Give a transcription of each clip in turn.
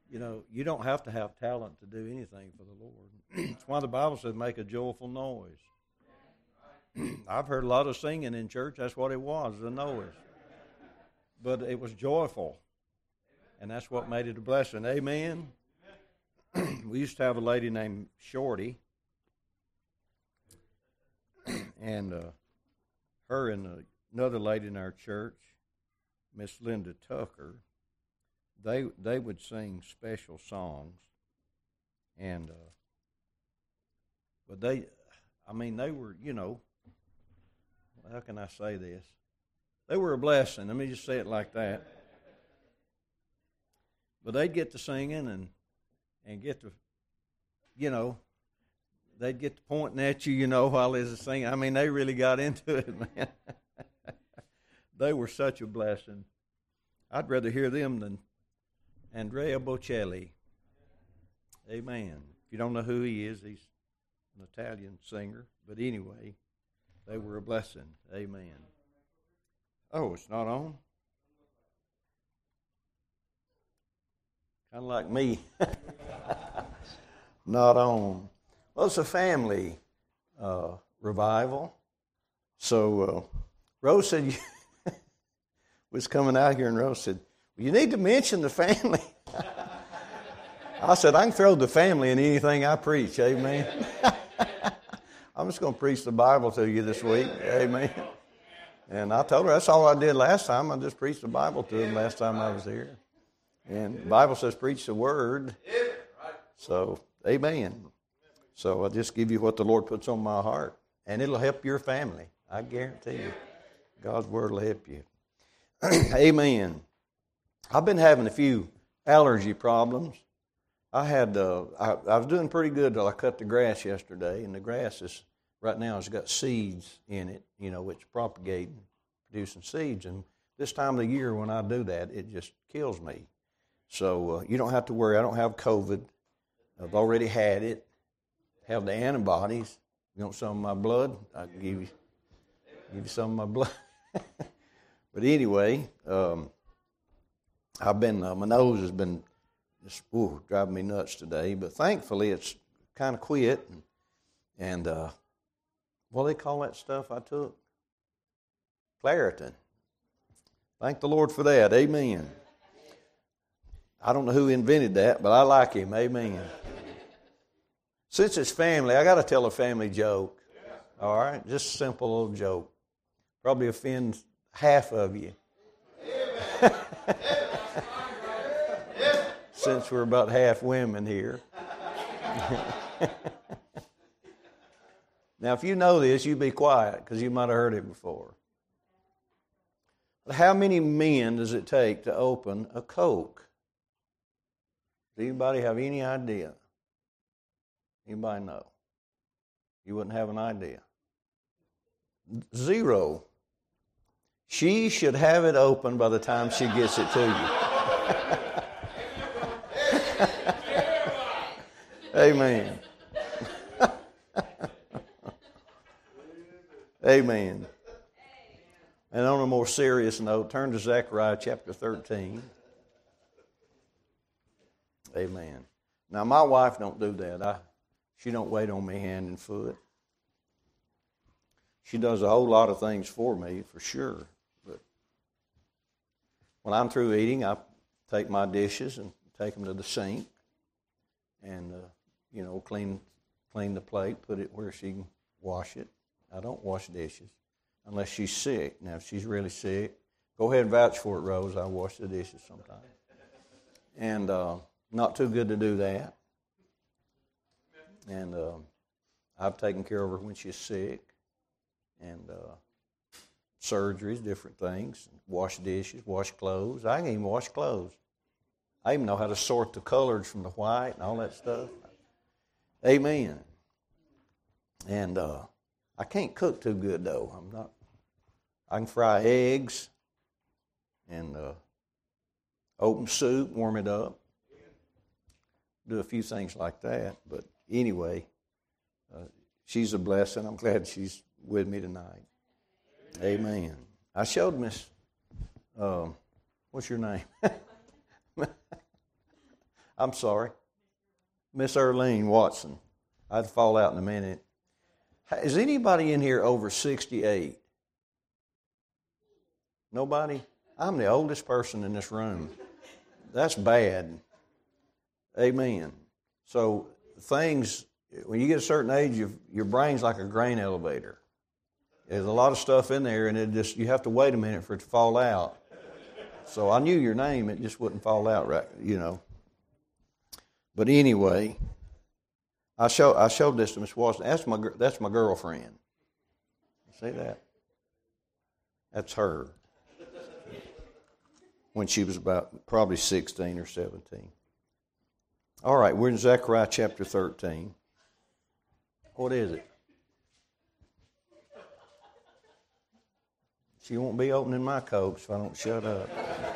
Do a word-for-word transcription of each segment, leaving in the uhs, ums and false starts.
You know, you don't have to have talent to do anything for the Lord. That's why the Bible says make a joyful noise. I've heard a lot of singing in church. That's what it was, a noise. But it was joyful. And that's what made it a blessing. Amen? We used to have a lady named Shorty. And uh, her and uh, another lady in our church, Miss Linda Tucker, they they would sing special songs. And, uh, but they, I mean, they were, you know, how can I say this? They were a blessing. Let me just say it like that. But they'd get to singing and and get to, you know, they'd get to pointing at you, you know, while they was singing. I mean, they really got into it, man. They were such a blessing. I'd rather hear them than Andrea Bocelli. Amen. If you don't know who he is, he's an Italian singer. But anyway, they were a blessing. Amen. Oh, it's not on? Kind of like me. Not on. Well, it's a family uh, revival. So uh, Rose said, you was coming out here, and Rose said, well, you need to mention the family. I said, I can throw the family in anything I preach. Amen. I'm just going to preach the Bible to you this week. Amen. And I told her that's all I did last time. I just preached the Bible to them last time I was here. And the Bible says preach the word. So, amen. So I'll just give you what the Lord puts on my heart. And it'll help your family. I guarantee you. God's word will help you. Amen. I've been having a few allergy problems. I had, uh, I, I was doing pretty good till I cut the grass yesterday. And the grass is, right now, has got seeds in it, you know, which propagate, producing seeds. And this time of the year when I do that, it just kills me. So uh, you don't have to worry. I don't have COVID. I've already had it. Have the antibodies. You want some of my blood? I can give you, give you some of my blood. But anyway, um, I've been, uh, my nose has been just ooh, driving me nuts today. But thankfully, it's kind of quit. And, and uh, what do they call that stuff I took? Claritin. Thank the Lord for that. Amen. I don't know who invented that, but I like him. Amen. Since it's family, I got to tell a family joke. All right? Just a simple little joke. Probably offend half of you. Since we're about half women here. Now, if you know this, you be quiet because you might have heard it before. How many men does it take to open a Coke? Does anybody have any idea? Anybody know? You wouldn't have an idea. Zero. She should have it open by the time she gets it to you. Amen. Amen. And on a more serious note, turn to Zechariah chapter thirteen. Amen. Now, my wife don't do that. I, she don't wait on me hand and foot. She does a whole lot of things for me, for sure. But when I'm through eating, I take my dishes and take them to the sink and, uh, you know, clean clean the plate, put it where she can wash it. I don't wash dishes unless she's sick. Now, if she's really sick, go ahead and vouch for it, Rose. I wash the dishes sometimes. And uh, not too good to do that. And uh, I've taken care of her when she's sick. And uh, surgeries, different things. Wash dishes, wash clothes. I can even wash clothes. I even know how to sort the colors from the white and all that stuff. Amen. And uh, I can't cook too good, though. I'm not. I can fry eggs and uh, open soup, warm it up. Do a few things like that. But anyway, uh, she's a blessing. I'm glad she's with me tonight. Amen. I showed Miss, um, what's your name? I'm sorry. Miss Earlene Watson. I'd fall out in a minute. Is anybody in here over sixty-eight? Nobody? I'm the oldest person in this room. That's bad. Amen. So things, when you get a certain age, your, your brain's like a grain elevator. There's a lot of stuff in there, and it just you have to wait a minute for it to fall out. So I knew your name, it just wouldn't fall out right, you know. But anyway, I show I showed this to Miss Watson. That's my that's my girlfriend. See that? That's her. When she was about probably sixteen or seventeen. All right, we're in Zechariah chapter thirteen. What is it? She won't be opening my coat if I don't shut up.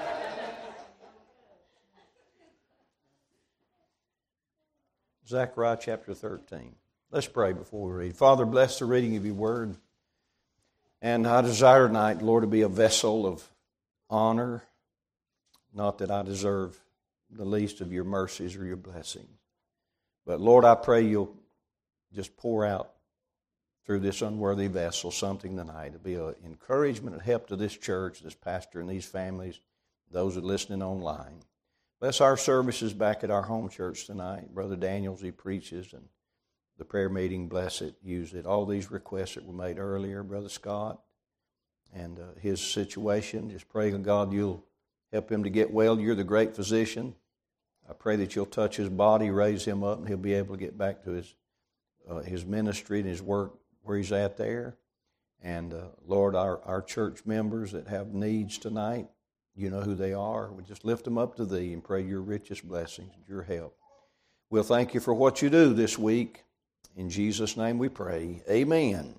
Zechariah chapter thirteen. Let's pray before we read. Father, bless the reading of your word. And I desire tonight, Lord, to be a vessel of honor. Not that I deserve the least of your mercies or your blessings. But Lord, I pray you'll just pour out through this unworthy vessel something tonight to be an encouragement and help to this church, this pastor, and these families, those who are listening online. Bless our services back at our home church tonight. Brother Daniels, he preaches, and the prayer meeting, bless it, use it. All these requests that were made earlier, Brother Scott, and uh, his situation, just pray to God you'll help him to get well. You're the great physician. I pray that you'll touch his body, raise him up, and he'll be able to get back to his uh, his ministry and his work where he's at there. And, uh, Lord, our, our church members that have needs tonight, you know who they are. We just lift them up to thee and pray your richest blessings and your help. We'll thank you for what you do this week. In Jesus' name we pray. Amen.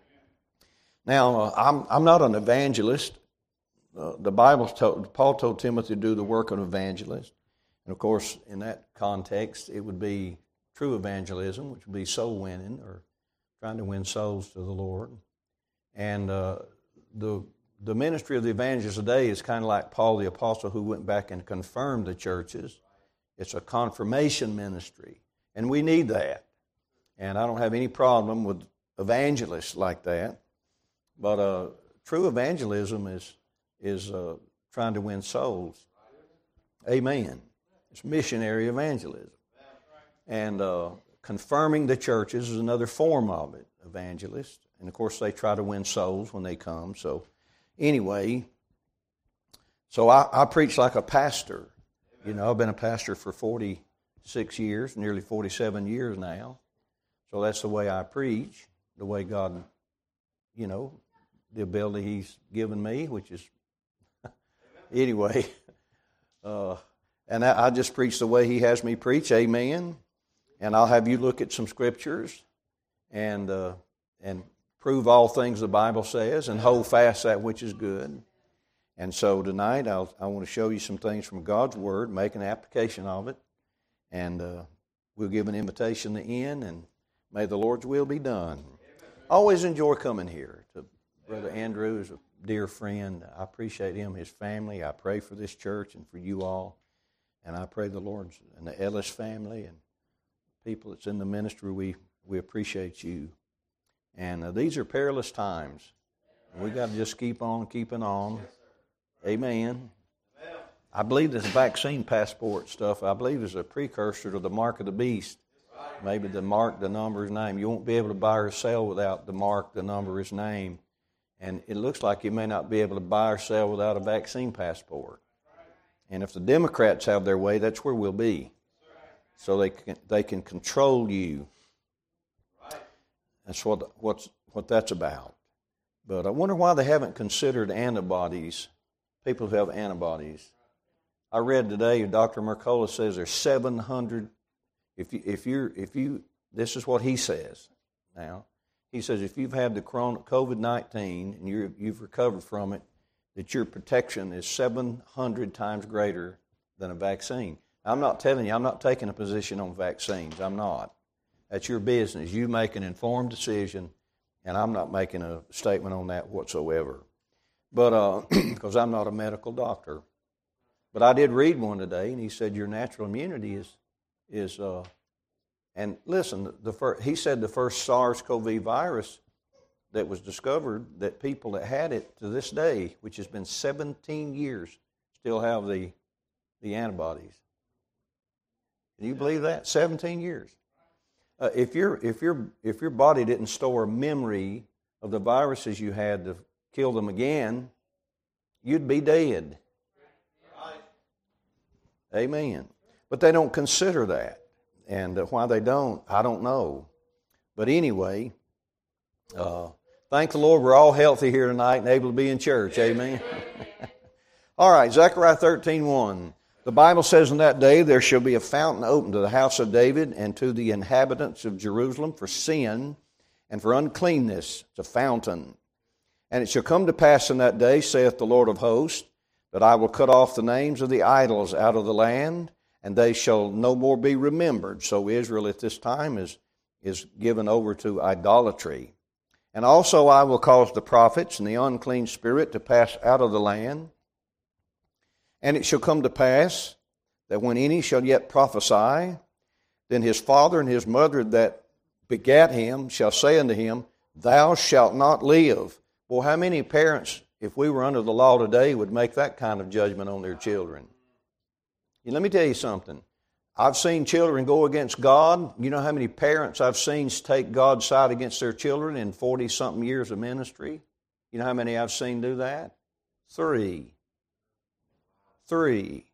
Now, uh, I'm, I'm not an evangelist. Uh, the Bible told, Paul told Timothy to do the work of an evangelist. And of course, in that context, it would be true evangelism, which would be soul winning or trying to win souls to the Lord. And uh, the the ministry of the evangelist today is kind of like Paul the Apostle, who went back and confirmed the churches. It's a confirmation ministry, and we need that. And I don't have any problem with evangelists like that. But uh, true evangelism is is uh, trying to win souls. Amen. It's missionary evangelism. And uh, confirming the churches is another form of it, evangelist. And of course, they try to win souls when they come. So anyway, so I, I preach like a pastor. You know, I've been a pastor for forty-six years, nearly forty-seven years now. So that's the way I preach, the way God, you know, the ability He's given me, which is, anyway, uh, and I, I just preach the way He has me preach, amen. And I'll have you look at some scriptures and uh, and prove all things the Bible says and hold fast that which is good. And so tonight I'll, I want to show you some things from God's Word, make an application of it, and uh, we'll give an invitation to end, and may the Lord's will be done. I always enjoy coming here. To Brother Andrew is a dear friend. I appreciate him, his family. I pray for this church and for you all, and I pray the Lord's and the Ellis family and people that's in the ministry. We we appreciate you. And uh, these are perilous times. We got to just keep on keeping on. Amen. I believe this vaccine passport stuff, I believe is a precursor to the mark of the beast. Maybe the mark, the number, his name. You won't be able to buy or sell without the mark, the number, his name. And it looks like you may not be able to buy or sell without a vaccine passport. And if the Democrats have their way, that's where we'll be. So they can, they can control you. That's what what's what that's about. But I wonder why they haven't considered antibodies, people who have antibodies. I read today Doctor Mercola says there's seven hundred. If you if you if you this is what he says now. He says if you've had the COVID nineteen and you you've recovered from it, that your protection is seven hundred times greater than a vaccine. I'm not telling you, I'm not taking a position on vaccines. I'm not. That's your business. You make an informed decision, and I'm not making a statement on that whatsoever. But because uh, I'm not a medical doctor. But I did read one today, and he said your natural immunity is is, uh, and listen, the first, he said the first SARS-C o V virus that was discovered, that people that had it to this day, which has been seventeen years, still have the, the antibodies. Can you believe that? seventeen years. Uh, if, your if, your if your body didn't store memory of the viruses you had to kill them again, you'd be dead. Amen. But they don't consider that. And uh, why they don't, I don't know. But anyway, uh, thank the Lord we're all healthy here tonight and able to be in church. Amen. All right, Zechariah thirteen one. The Bible says, in that day there shall be a fountain opened to the house of David and to the inhabitants of Jerusalem for sin and for uncleanness. It's a fountain. And it shall come to pass in that day, saith the Lord of hosts, that I will cut off the names of the idols out of the land, and they shall no more be remembered. So Israel at this time is, is given over to idolatry. And also I will cause the prophets and the unclean spirit to pass out of the land. And it shall come to pass that when any shall yet prophesy, then his father and his mother that begat him shall say unto him, Thou shalt not live. Well, how many parents, if we were under the law today, would make that kind of judgment on their children? And let me tell you something. I've seen children go against God. You know how many parents I've seen take God's side against their children in forty-something years of ministry? You know how many I've seen do that? Three. Three.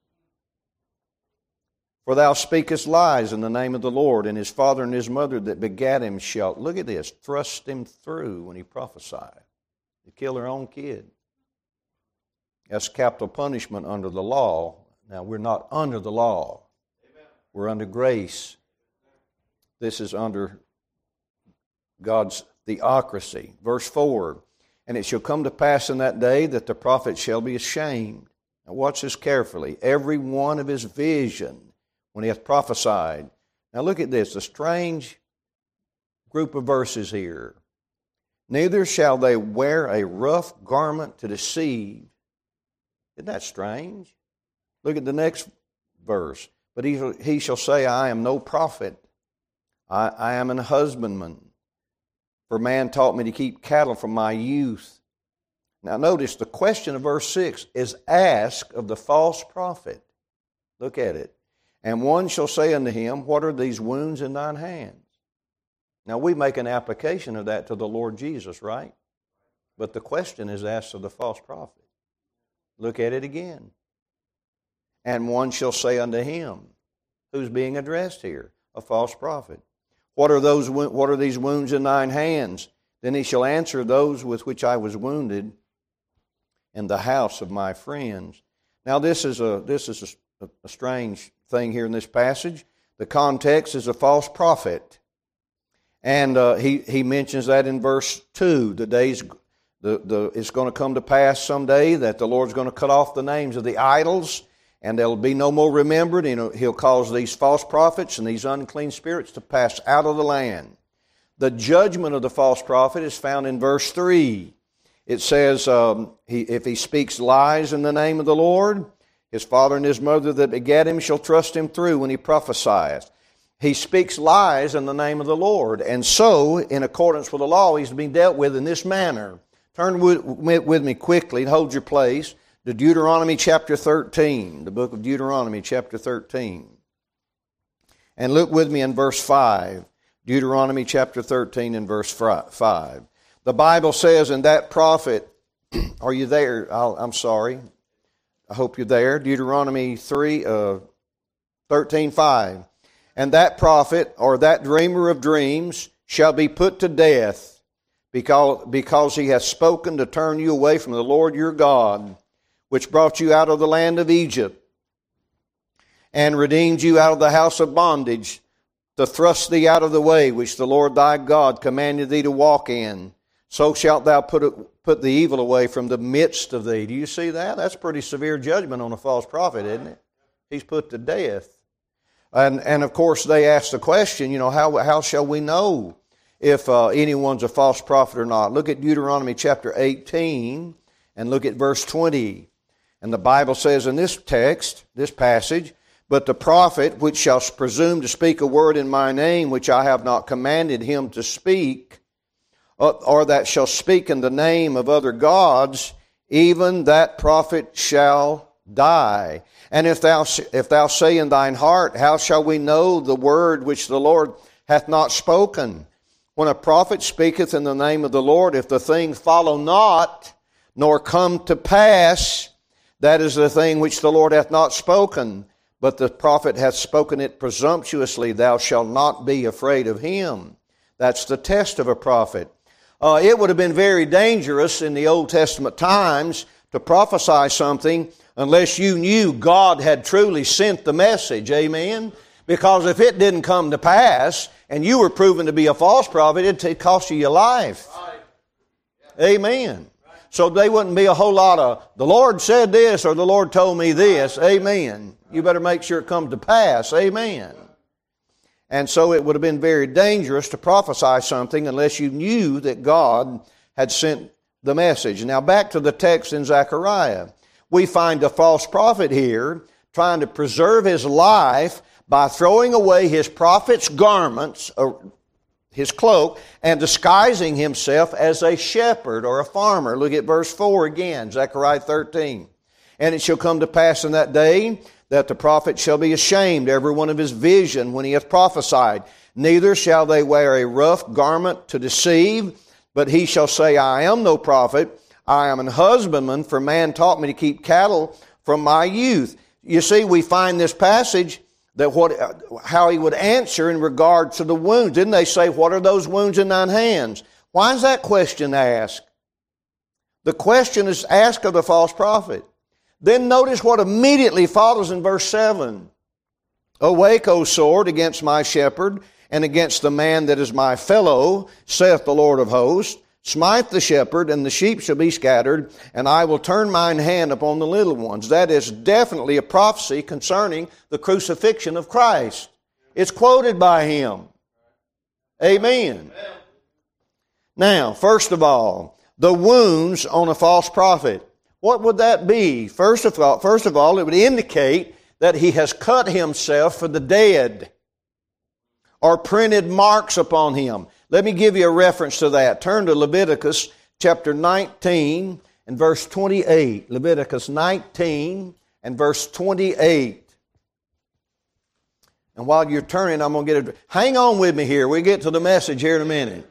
For thou speakest lies in the name of the Lord, and his father and his mother that begat him shall, look at this, thrust him through when he prophesied. To kill their own kid. That's capital punishment under the law. Now, we're not under the law. Amen. We're under grace. This is under God's theocracy. Verse four, and it shall come to pass in that day that the prophet shall be ashamed. Now watch this carefully. Every one of his vision when he hath prophesied. Now look at this, a strange group of verses here. Neither shall they wear a rough garment to deceive. Isn't that strange? Look at the next verse. But he, he shall say, I am no prophet. I, I am an husbandman. For man taught me to keep cattle from my youth. Now notice the question of verse six is asked of the false prophet. Look at it. And one shall say unto him, What are these wounds in thine hands? Now we make an application of that to the Lord Jesus, right? But the question is asked of the false prophet. Look at it again. And one shall say unto him, who's being addressed here? A false prophet. What are those? What are these wounds in thine hands? Then he shall answer, Those with which I was wounded in the house of my friends. Now this is a this is a, a strange thing here in this passage. The context is a false prophet, and uh, he he mentions that in verse two. The days the the it's going to come to pass someday that the Lord's going to cut off the names of the idols, and they'll be no more remembered. You know, he'll cause these false prophets and these unclean spirits to pass out of the land. The judgment of the false prophet is found in verse three. It says, um, he, if he speaks lies in the name of the Lord, his father and his mother that begat him shall thrust him through when he prophesieth. He speaks lies in the name of the Lord. And so, in accordance with the law, he's being dealt with in this manner. Turn with, with me quickly and hold your place to Deuteronomy chapter thirteen, the book of Deuteronomy chapter thirteen. And look with me in verse five. Deuteronomy chapter thirteen and verse five. The Bible says, and that prophet, are you there? I'll, I'm sorry. I hope you're there. Deuteronomy three, uh, thirteen, five. And that prophet, or that dreamer of dreams, shall be put to death, because, because he hath spoken to turn you away from the Lord your God, which brought you out of the land of Egypt, and redeemed you out of the house of bondage, to thrust thee out of the way which the Lord thy God commanded thee to walk in. So shalt thou put it, put the evil away from the midst of thee. Do you see that? That's pretty severe judgment on a false prophet, isn't it? He's put to death. And, and of course, they ask the question, you know, how, how shall we know if uh, anyone's a false prophet or not? Look at Deuteronomy chapter eighteen and look at verse twenty. And the Bible says in this text, this passage, But the prophet which shall presume to speak a word in my name, which I have not commanded him to speak, or that shall speak in the name of other gods, even that prophet shall die. And if thou if thou say in thine heart, how shall we know the word which the Lord hath not spoken? When a prophet speaketh in the name of the Lord, if the thing follow not, nor come to pass, that is the thing which the Lord hath not spoken, but the prophet hath spoken it presumptuously, thou shalt not be afraid of him. That's the test of a prophet. Uh, it would have been very dangerous in the Old Testament times to prophesy something unless you knew God had truly sent the message. Amen? Because if it didn't come to pass and you were proven to be a false prophet, it'd cost you your life. Amen. So there wouldn't be a whole lot of, the Lord said this or the Lord told me this. Amen. You better make sure it comes to pass. Amen. And so it would have been very dangerous to prophesy something unless you knew that God had sent the message. Now back to the text in Zechariah. We find a false prophet here trying to preserve his life by throwing away his prophet's garments, or his cloak, and disguising himself as a shepherd or a farmer. Look at verse four again, Zechariah thirteen. And it shall come to pass in that day that the prophet shall be ashamed, every one of his vision, when he hath prophesied. Neither shall they wear a rough garment to deceive, but he shall say, I am no prophet, I am an husbandman, for man taught me to keep cattle from my youth. You see, we find this passage that what, how he would answer in regard to the wounds. Didn't they say, what are those wounds in thine hands? Why is that question asked? The question is asked of the false prophet. Then notice what immediately follows in verse seven. Awake, O sword, against my shepherd, and against the man that is my fellow, saith the Lord of hosts. Smite the shepherd, and the sheep shall be scattered, and I will turn mine hand upon the little ones. That is definitely a prophecy concerning the crucifixion of Christ. It's quoted by him. Amen. Now, first of all, the wounds on a false prophet. What would that be? First of all, first of all, it would indicate that he has cut himself for the dead, or printed marks upon him. Let me give you a reference to that. Turn to Leviticus chapter nineteen and verse twenty-eight. Leviticus nineteen and verse twenty-eight. And while you're turning, I'm going to get it. Hang on with me here. We'll get to the message here in a minute.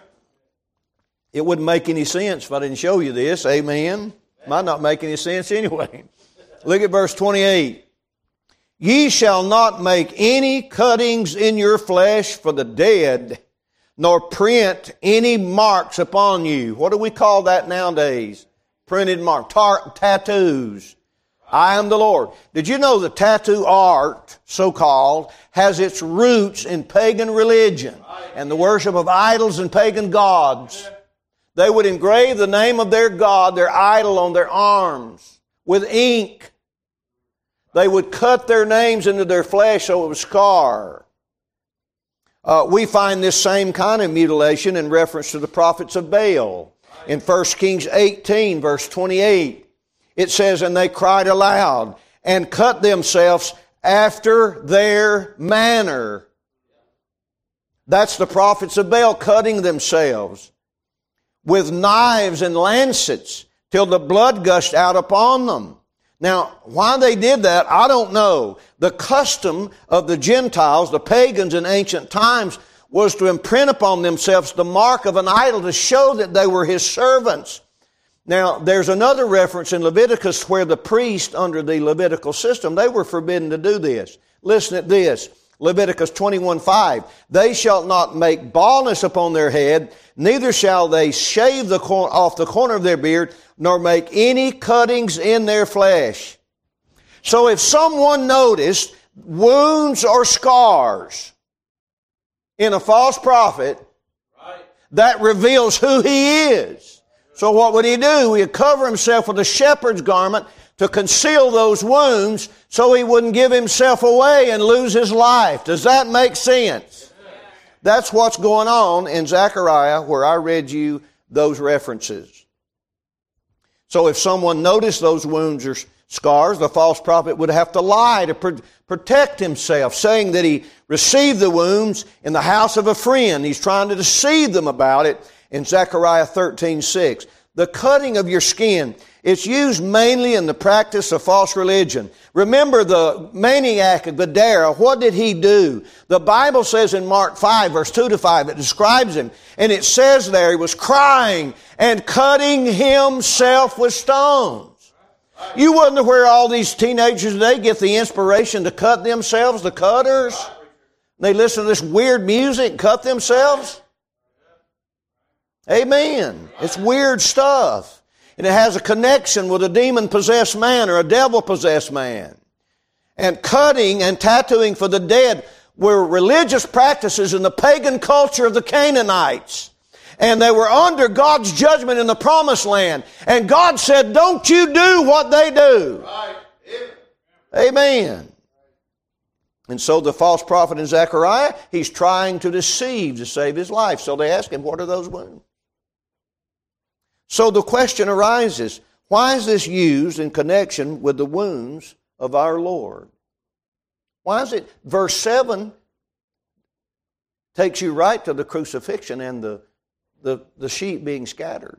It wouldn't make any sense if I didn't show you this. Amen. Might not make any sense anyway. Look at verse twenty-eight. Ye shall not make any cuttings in your flesh for the dead, nor print any marks upon you. What do we call that nowadays? Printed mark, tar- tattoos. I am the Lord. Did you know the tattoo art, so-called, has its roots in pagan religion and the worship of idols and pagan gods? They would engrave the name of their god, their idol, on their arms with ink. They would cut their names into their flesh so it would scar. Uh, we find this same kind of mutilation in reference to the prophets of Baal. In First Kings eighteen, verse twenty-eight, it says, and they cried aloud and cut themselves after their manner. That's the prophets of Baal cutting themselves with knives and lancets till the blood gushed out upon them. Now, why they did that, I don't know. The custom of the Gentiles, the pagans in ancient times, was to imprint upon themselves the mark of an idol to show that they were his servants. Now, there's another reference in Leviticus where the priest under the Levitical system, they were forbidden to do this. Listen at this. Leviticus twenty-one five. They shall not make baldness upon their head, neither shall they shave the cor- off the corner of their beard, nor make any cuttings in their flesh. So if someone noticed wounds or scars in a false prophet, right, that reveals who he is. So what would he do? He'd cover himself with a shepherd's garment to conceal those wounds so he wouldn't give himself away and lose his life. Does that make sense? That's what's going on in Zechariah where I read you those references. So if someone noticed those wounds or scars, the false prophet would have to lie to pr- protect himself, saying that he received the wounds in the house of a friend. He's trying to deceive them about it in Zechariah thirteen six. The cutting of your skin, it's used mainly in the practice of false religion. Remember the maniac of Gadara, what did he do? The Bible says in Mark five, verse two to five, it describes him, and it says there he was crying and cutting himself with stones. You wonder where all these teenagers today get the inspiration to cut themselves, the cutters? They listen to this weird music and cut themselves? Amen. It's weird stuff. And it has a connection with a demon-possessed man or a devil-possessed man. And cutting and tattooing for the dead were religious practices in the pagan culture of the Canaanites. And they were under God's judgment in the promised land. And God said, don't you do what they do. Right. Amen. And so the false prophet in Zechariah, he's trying to deceive to save his life. So they ask him, what are those wounds? So the question arises, why is this used in connection with the wounds of our Lord? Why is it? Verse seven takes you right to the crucifixion and the, the, the sheep being scattered.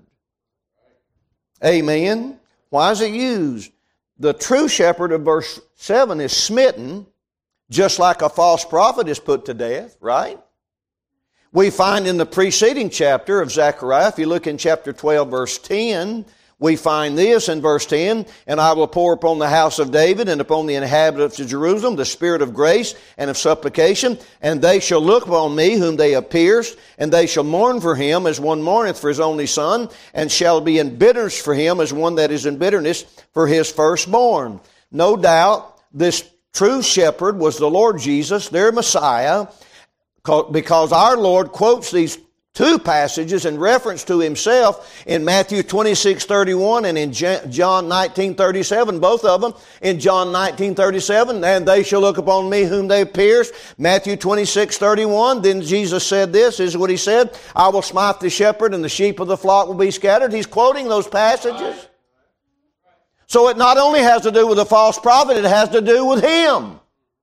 Amen. Why is it used? The true shepherd of verse seven is smitten, just like a false prophet is put to death, right? We find in the preceding chapter of Zechariah, if you look in chapter twelve, verse ten, we find this in verse ten, and I will pour upon the house of David and upon the inhabitants of Jerusalem the spirit of grace and of supplication, and they shall look upon me whom they have pierced, and they shall mourn for him as one mourneth for his only son, and shall be in bitterness for him as one that is in bitterness for his firstborn. No doubt this true shepherd was the Lord Jesus, their Messiah, because our Lord quotes these two passages in reference to himself in Matthew twenty-six thirty-one and in John nineteen thirty-seven, both of them. In John nineteen thirty-seven, and they shall look upon me whom they pierced. Matthew twenty-six thirty-one, then Jesus said this, this is what he said, I will smite the shepherd and the sheep of the flock will be scattered. He's quoting those passages. So it not only has to do with the false prophet, it has to do with him.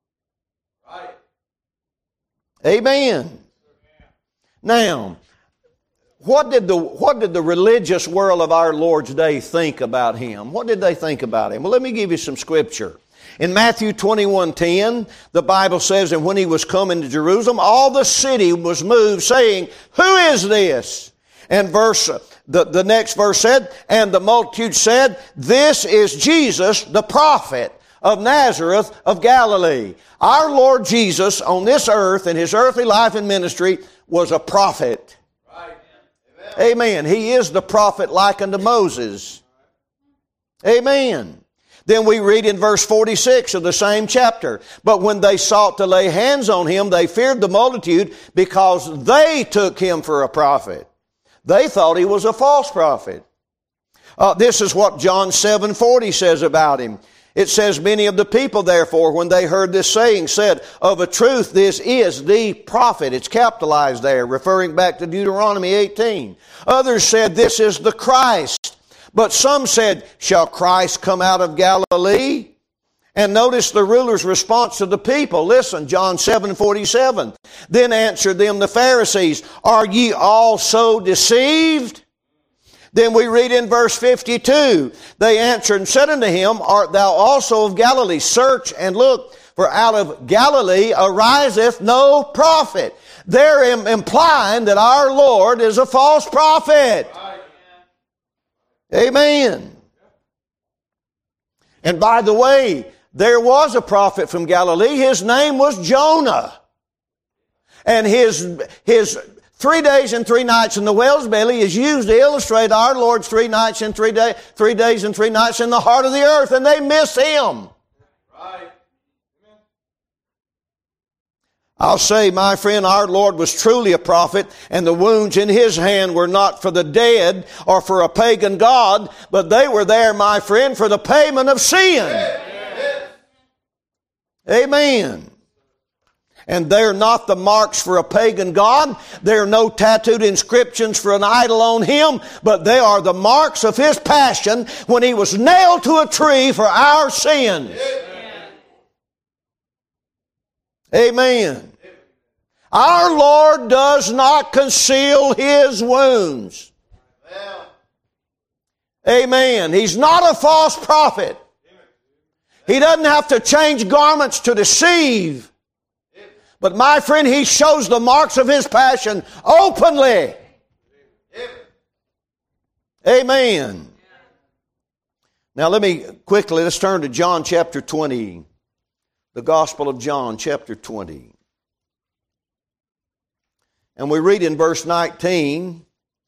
Amen. Now, what did the what did the religious world of our Lord's day think about him? What did they think about him? Well, let me give you some scripture. In Matthew twenty-one ten, the Bible says, and when he was coming to Jerusalem, all the city was moved, saying, who is this? And verse the, the next verse said, and the multitude said, this is Jesus, the prophet of Nazareth of Galilee. Our Lord Jesus on this earth in his earthly life and ministry was a prophet. Right. Amen. Amen. He is the prophet like unto Moses. Amen. Then we read in verse forty-six of the same chapter, but when they sought to lay hands on him, they feared the multitude because they took him for a prophet. They thought he was a false prophet. Uh, this is what John seven forty says about him. It says, many of the people, therefore, when they heard this saying, said, of a truth, this is the prophet. It's capitalized there, referring back to Deuteronomy eighteen. Others said, this is the Christ. But some said, shall Christ come out of Galilee? And notice the ruler's response to the people. Listen, John seven forty-seven. Then answered them the Pharisees, are ye also deceived? Then we read in verse fifty-two, they answered and said unto him, art thou also of Galilee? Search and look, for out of Galilee ariseth no prophet. They're implying that our Lord is a false prophet. Amen. And by the way, there was a prophet from Galilee. His name was Jonah. And his, his three days and three nights in the whale's belly is used to illustrate our Lord's three nights and three days, three days and three nights in the heart of the earth, and they miss him. Right. I'll say, my friend, our Lord was truly a prophet, and the wounds in his hand were not for the dead or for a pagan god, but they were there, my friend, for the payment of sin. Amen. Amen. And they're not the marks for a pagan god. There are no tattooed inscriptions for an idol on him. But they are the marks of His passion when He was nailed to a tree for our sins. Amen. Amen. Our Lord does not conceal His wounds. Amen. He's not a false prophet. He doesn't have to change garments to deceive. But my friend, He shows the marks of His passion openly. Amen. Now let me quickly, let's turn to John chapter twenty. The Gospel of John chapter twenty. And we read in verse nineteen,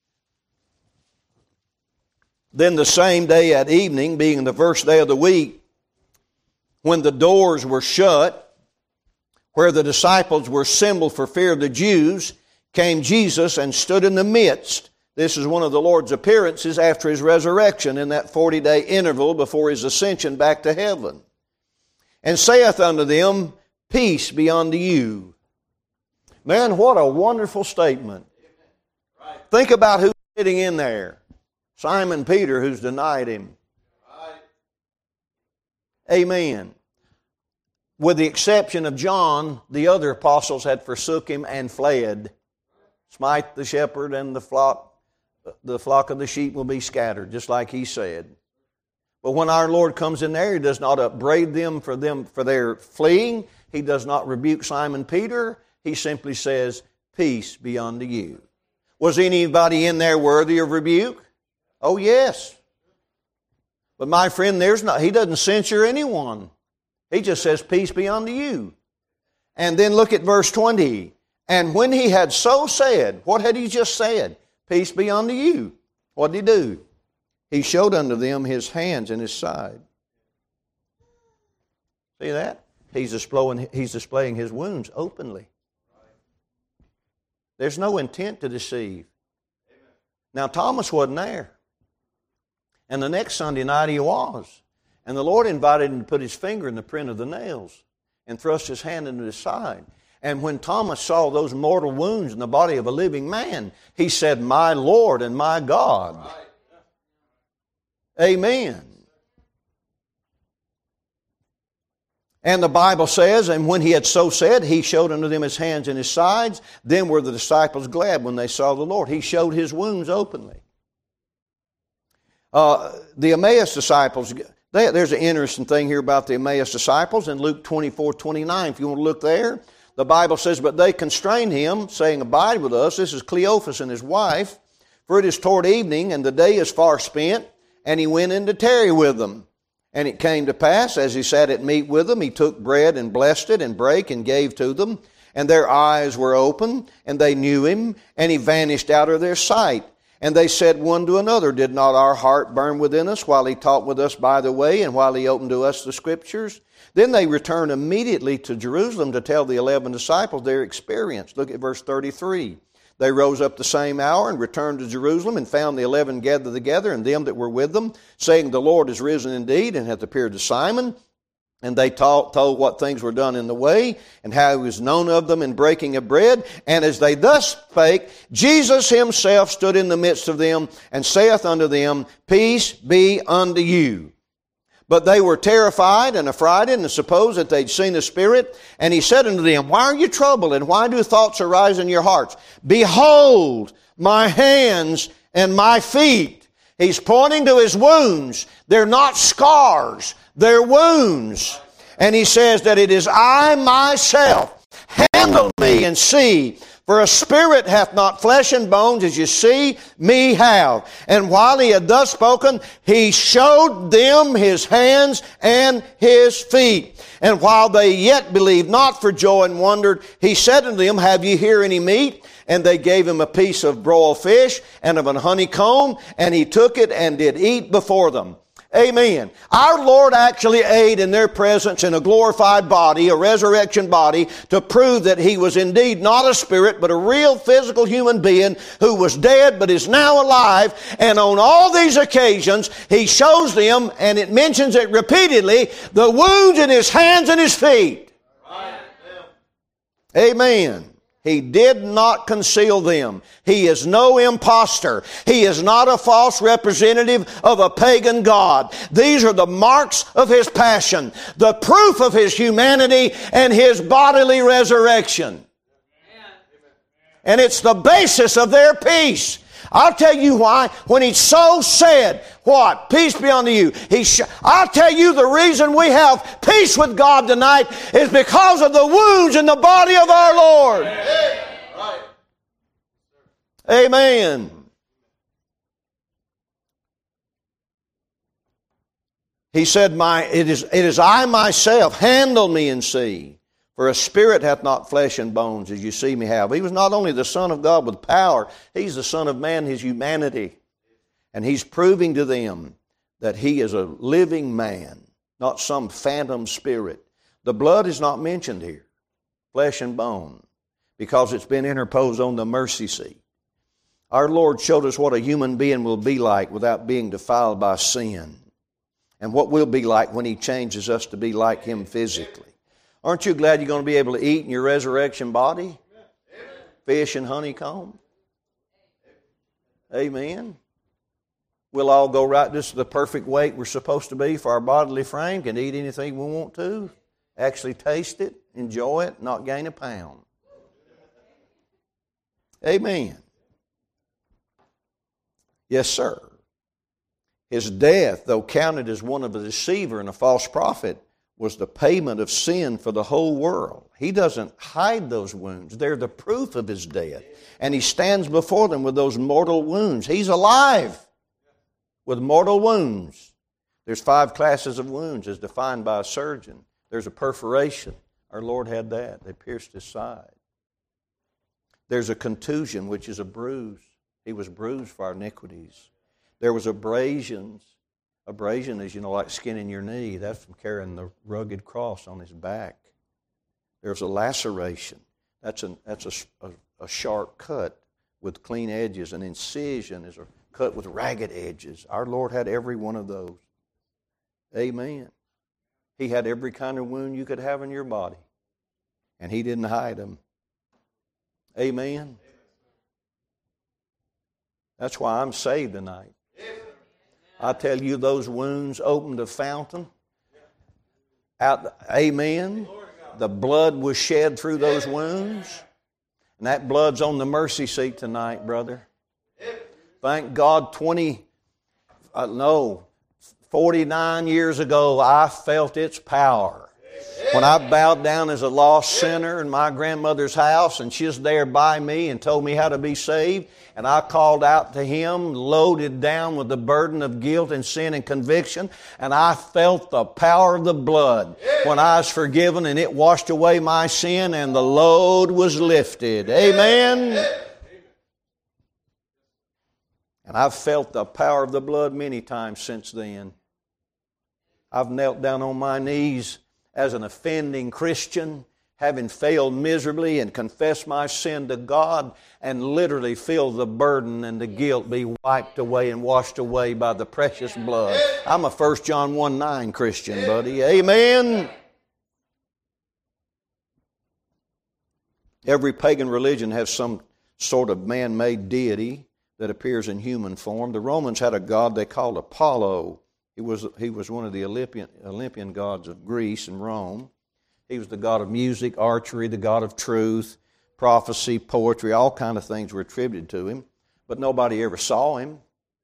then the same day at evening, being the first day of the week, when the doors were shut, where the disciples were assembled for fear of the Jews, came Jesus and stood in the midst. This is one of the Lord's appearances after His resurrection in that forty-day interval before His ascension back to heaven. And saith unto them, peace be unto you. Man, what a wonderful statement. Right. Think about who's sitting in there. Simon Peter, who's denied Him. Right. Amen. With the exception of John, the other apostles had forsook Him and fled. Smite the shepherd and the flock, the flock of the sheep will be scattered, just like He said. But when our Lord comes in there, He does not upbraid them for them for their fleeing. He does not rebuke Simon Peter. He simply says, peace be unto you. Was anybody in there worthy of rebuke? Oh, yes. But my friend, there's not. He doesn't censure anyone. He just says, peace be unto you. And then look at verse twenty. And when He had so said, what had He just said? Peace be unto you. What did He do? He showed unto them His hands and His side. See that? He's displaying, he's displaying His wounds openly. There's no intent to deceive. Now, Thomas wasn't there. And the next Sunday night he was. And the Lord invited him to put his finger in the print of the nails and thrust his hand into his side. And when Thomas saw those mortal wounds in the body of a living man, he said, my Lord and my God. Amen. And the Bible says, and when he had so said, he showed unto them his hands and his sides. Then were the disciples glad when they saw the Lord. He showed his wounds openly. Uh, the Emmaus disciples, they, there's an interesting thing here about the Emmaus disciples in Luke twenty-four twenty-nine. If you want to look there, the Bible says, but they constrained him, saying, abide with us. This is Cleophas and his wife. For it is toward evening, and the day is far spent. And he went in to tarry with them. And it came to pass, as he sat at meat with them, he took bread and blessed it and brake and gave to them. And their eyes were open, and they knew him, and he vanished out of their sight. And they said one to another, did not our heart burn within us while he talked with us by the way, and while he opened to us the Scriptures? Then they returned immediately to Jerusalem to tell the eleven disciples their experience. Look at verse thirty-three. They rose up the same hour and returned to Jerusalem and found the eleven gathered together and them that were with them, saying, the Lord is risen indeed and hath appeared to Simon. And they taught, told what things were done in the way and how he was known of them in breaking of bread. And as they thus spake, Jesus himself stood in the midst of them and saith unto them, peace be unto you. But they were terrified and affrighted and supposed that they'd seen a spirit. And he said unto them, why are you troubled, and why do thoughts arise in your hearts? Behold my hands and my feet. He's pointing to his wounds. They're not scars, they're wounds. And he says that it is I myself. Handle me and see. For a spirit hath not flesh and bones, as you see me have. And while he had thus spoken, he showed them his hands and his feet. And while they yet believed not for joy and wondered, he said unto them, have ye here any meat? And they gave him a piece of broiled fish and of an honeycomb, and he took it and did eat before them. Amen. Our Lord actually ate in their presence in a glorified body, a resurrection body, to prove that he was indeed not a spirit, but a real physical human being who was dead but is now alive. And on all these occasions, he shows them, and it mentions it repeatedly, the wounds in his hands and his feet. Right. Amen. He did not conceal them. He is no impostor. He is not a false representative of a pagan god. These are the marks of His passion, the proof of His humanity and His bodily resurrection. And it's the basis of their peace. I'll tell you why. When He so said, what? Peace be unto you. He sh- I'll tell you the reason we have peace with God tonight is because of the wounds in the body of our Lord. Amen. Amen. He said, "My it is it is I myself. Handle me and see. For a spirit hath not flesh and bones, as you see me have." He was not only the Son of God with power, He's the Son of Man, His humanity. And He's proving to them that He is a living man, not some phantom spirit. The blood is not mentioned here, flesh and bone, because it's been interposed on the mercy seat. Our Lord showed us what a human being will be like without being defiled by sin, and what we'll be like when He changes us to be like Him physically. Aren't you glad you're going to be able to eat in your resurrection body? Fish and honeycomb. Amen. We'll all go right just to the perfect weight we're supposed to be for our bodily frame. Can eat anything we want to. Actually taste it, enjoy it, not gain a pound. Amen. Yes, sir. His death, though counted as one of a deceiver and a false prophet, was the payment of sin for the whole world. He doesn't hide those wounds. They're the proof of His death. And He stands before them with those mortal wounds. He's alive with mortal wounds. There's five classes of wounds as defined by a surgeon. There's a perforation. Our Lord had that. They pierced His side. There's a contusion, which is a bruise. He was bruised for our iniquities. There was abrasions. Abrasion is, you know, like skin in your knee. That's from carrying the rugged cross on His back. There's a laceration. That's, an, that's a, a, a sharp cut with clean edges. An incision is a cut with ragged edges. Our Lord had every one of those. Amen. He had every kind of wound you could have in your body. And He didn't hide them. Amen. That's why I'm saved tonight. I tell you, those wounds opened a fountain. Out, amen. The blood was shed through those wounds. And that blood's on the mercy seat tonight, brother. Thank God, twenty, uh, no, forty-nine years ago, I felt its power. When I bowed down as a lost sinner in my grandmother's house, and she's there by me and told me how to be saved, and I called out to Him, loaded down with the burden of guilt and sin and conviction, and I felt the power of the blood when I was forgiven, and it washed away my sin, and the load was lifted. Amen. And I've felt the power of the blood many times since then. I've knelt down on my knees as an offending Christian, having failed miserably, and confessed my sin to God, and literally feel the burden and the guilt be wiped away and washed away by the precious blood. I'm a First John one nine Christian, buddy. Amen. Every pagan religion has some sort of man-made deity that appears in human form. The Romans had a god they called Apollo. He was, he was one of the Olympian, Olympian gods of Greece and Rome. He was the god of music, archery, the god of truth, prophecy, poetry, all kind of things were attributed to him. But nobody ever saw him.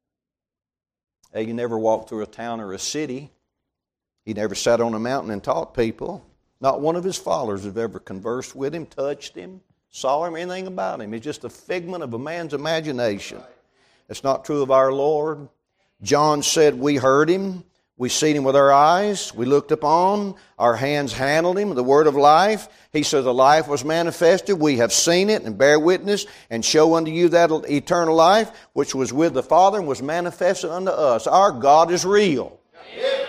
He never walked through a town or a city. He never sat on a mountain and taught people. Not one of his followers have ever conversed with him, touched him, saw him, anything about him. He's just a figment of a man's imagination. It's not true of our Lord. John said, we heard Him, we seen Him with our eyes, we looked upon, our hands handled Him, the word of life. He said, the life was manifested, we have seen it, and bear witness, and show unto you that eternal life, which was with the Father, and was manifested unto us. Our God is real. Amen.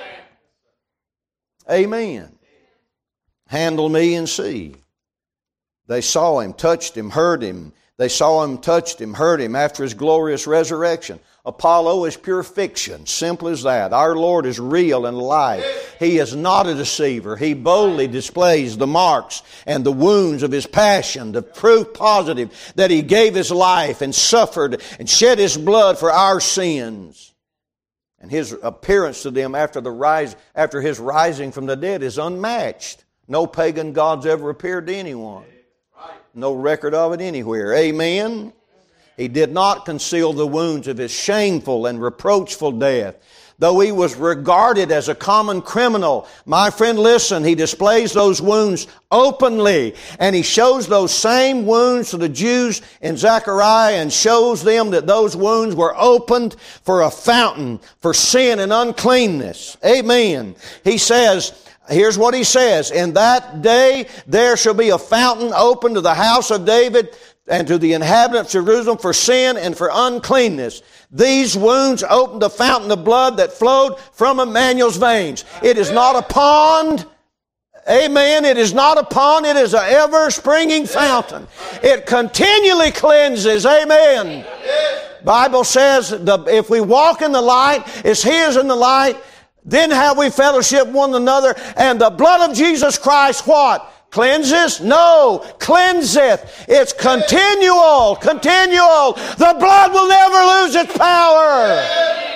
Amen. Handle me and see. They saw Him, touched Him, heard Him. They saw him, touched him, heard him after his glorious resurrection. Apollo is pure fiction, simple as that. Our Lord is real and alive. He is not a deceiver. He boldly displays the marks and the wounds of His passion, the proof positive that He gave His life and suffered and shed His blood for our sins. And His appearance to them after the rise, after His rising from the dead is unmatched. No pagan gods ever appeared to anyone. No record of it anywhere. Amen? He did not conceal the wounds of His shameful and reproachful death. Though He was regarded as a common criminal, my friend, listen, He displays those wounds openly. And He shows those same wounds to the Jews in Zechariah and shows them that those wounds were opened for a fountain for sin and uncleanness. Amen. He says, here's what He says, in that day there shall be a fountain open to the house of David and to the inhabitants of Jerusalem for sin and for uncleanness. These wounds opened the fountain of blood that flowed from Emmanuel's veins. It is not a pond. Amen. It is not a pond. It is an ever-springing fountain. It continually cleanses. Amen. Bible says the, if we walk in the light, as He is in the light, then have we fellowship one another, and the blood of Jesus Christ, what? Cleanses? No, cleanseth. It's continual, continual. The blood will never lose its power.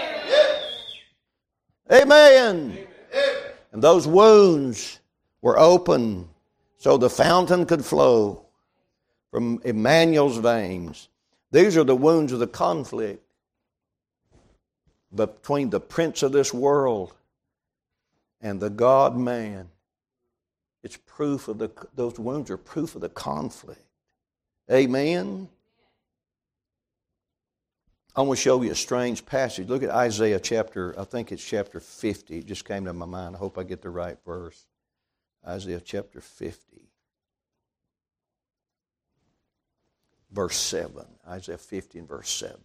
Amen. And those wounds were open so the fountain could flow from Emmanuel's veins. These are the wounds of the conflict between the prince of this world and the God-man. It's proof of the, those wounds are proof of the conflict. Amen? I want to show you a strange passage. Look at Isaiah chapter, I think it's chapter fifty. It just came to my mind. I hope I get the right verse. Isaiah chapter fifty. Verse seven. Isaiah fifty and verse seven.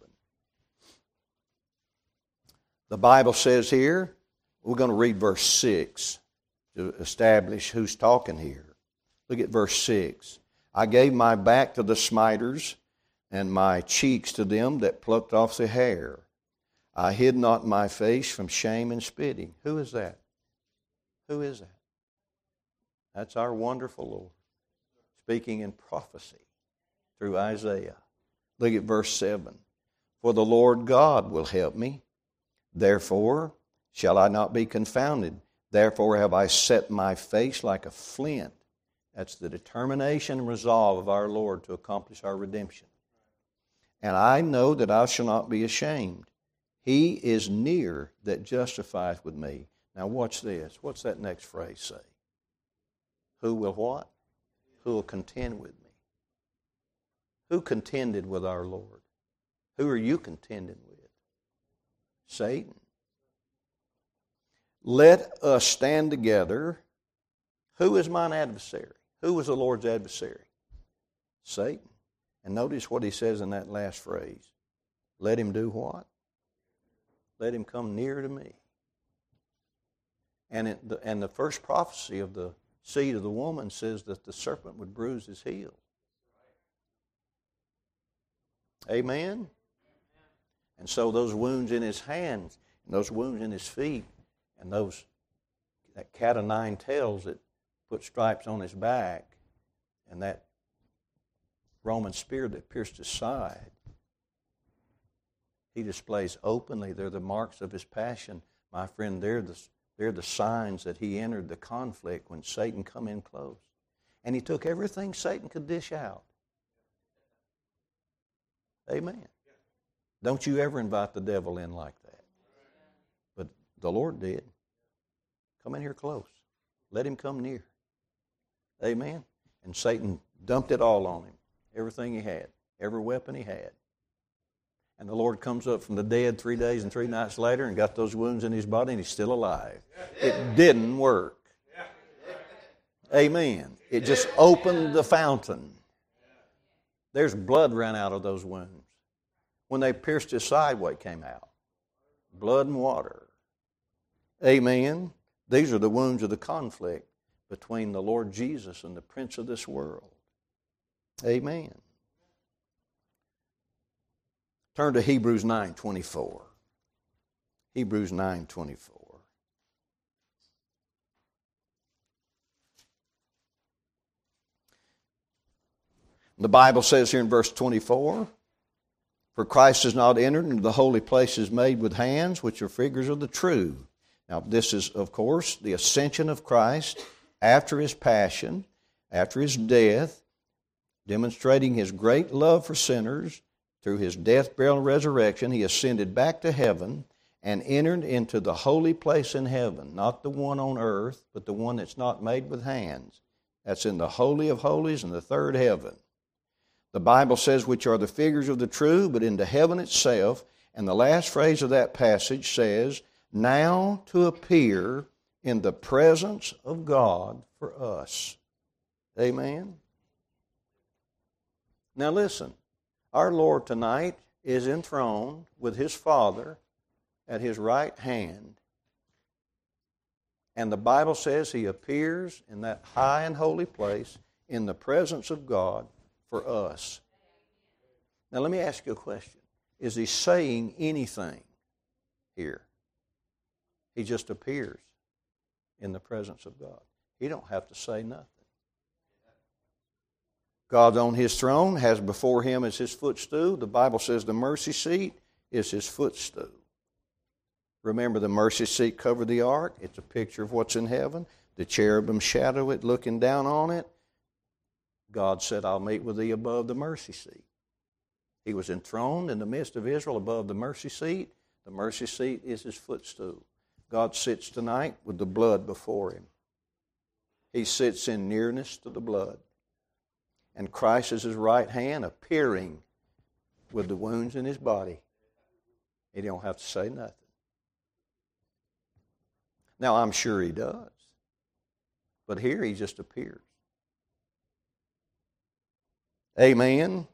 The Bible says here, we're going to read verse six to establish who's talking here. Look at verse six. I gave my back to the smiters, and my cheeks to them that plucked off the hair. I hid not my face from shame and spitting. Who is that? Who is that? That's our wonderful Lord, speaking in prophecy through Isaiah. Look at verse seven. For the Lord God will help me. Therefore shall I not be confounded. Therefore have I set my face like a flint. That's the determination and resolve of our Lord to accomplish our redemption. And I know that I shall not be ashamed. He is near that justifieth with me. Now watch this. What's that next phrase say? Who will what? Who will contend with me? Who contended with our Lord? Who are you contending with? Satan. Let us stand together. Who is mine adversary? Who was the Lord's adversary? Satan. And notice what he says in that last phrase. Let him do what? Let him come near to me. And, it, the, and the first prophecy of the seed of the woman says that the serpent would bruise his heel. Amen? And so those wounds in his hands, and those wounds in his feet, and those that cat o' nine tails that put stripes on his back, and that Roman spear that pierced his side, he displays openly. They're the marks of his passion. My friend, they're the, they're the signs that he entered the conflict when Satan come in close. And he took everything Satan could dish out. Amen. Don't you ever invite the devil in like that. But the Lord did. Come in here close. Let him come near. Amen. And Satan dumped it all on him. Everything he had. Every weapon he had. And the Lord comes up from the dead three days and three nights later and got those wounds in his body and he's still alive. It didn't work. Amen. It just opened the fountain. There's blood ran out of those wounds. When they pierced his side, what came out? Blood and water. Amen. These are the wounds of the conflict between the Lord Jesus and the prince of this world. Amen. Turn to Hebrews nine twenty-four. Hebrews nine twenty-four. The Bible says here in verse twenty-four, "For Christ has not entered into the holy places made with hands, which are figures of the true." Now this is, of course, the ascension of Christ after His passion, after His death, demonstrating His great love for sinners. Through His death, burial, and resurrection, He ascended back to heaven and entered into the holy place in heaven, not the one on earth, but the one that's not made with hands. That's in the Holy of Holies in the third heaven. The Bible says, which are the figures of the true, but into heaven itself. And the last phrase of that passage says, now to appear in the presence of God for us. Amen? Now listen, our Lord tonight is enthroned with His Father at His right hand. And the Bible says He appears in that high and holy place in the presence of God for us. Now let me ask you a question. Is He saying anything here? He just appears in the presence of God. He don't have to say nothing. God on His throne has before Him as His footstool. The Bible says the mercy seat is His footstool. Remember, the mercy seat covered the ark. It's a picture of what's in heaven. The cherubim shadow it, looking down on it. God said, I'll meet with thee above the mercy seat. He was enthroned in the midst of Israel above the mercy seat. The mercy seat is His footstool. God sits tonight with the blood before Him. He sits in nearness to the blood. And Christ is His right hand, appearing with the wounds in His body. He don't have to say nothing. Now, I'm sure He does. But here He just appears. Amen.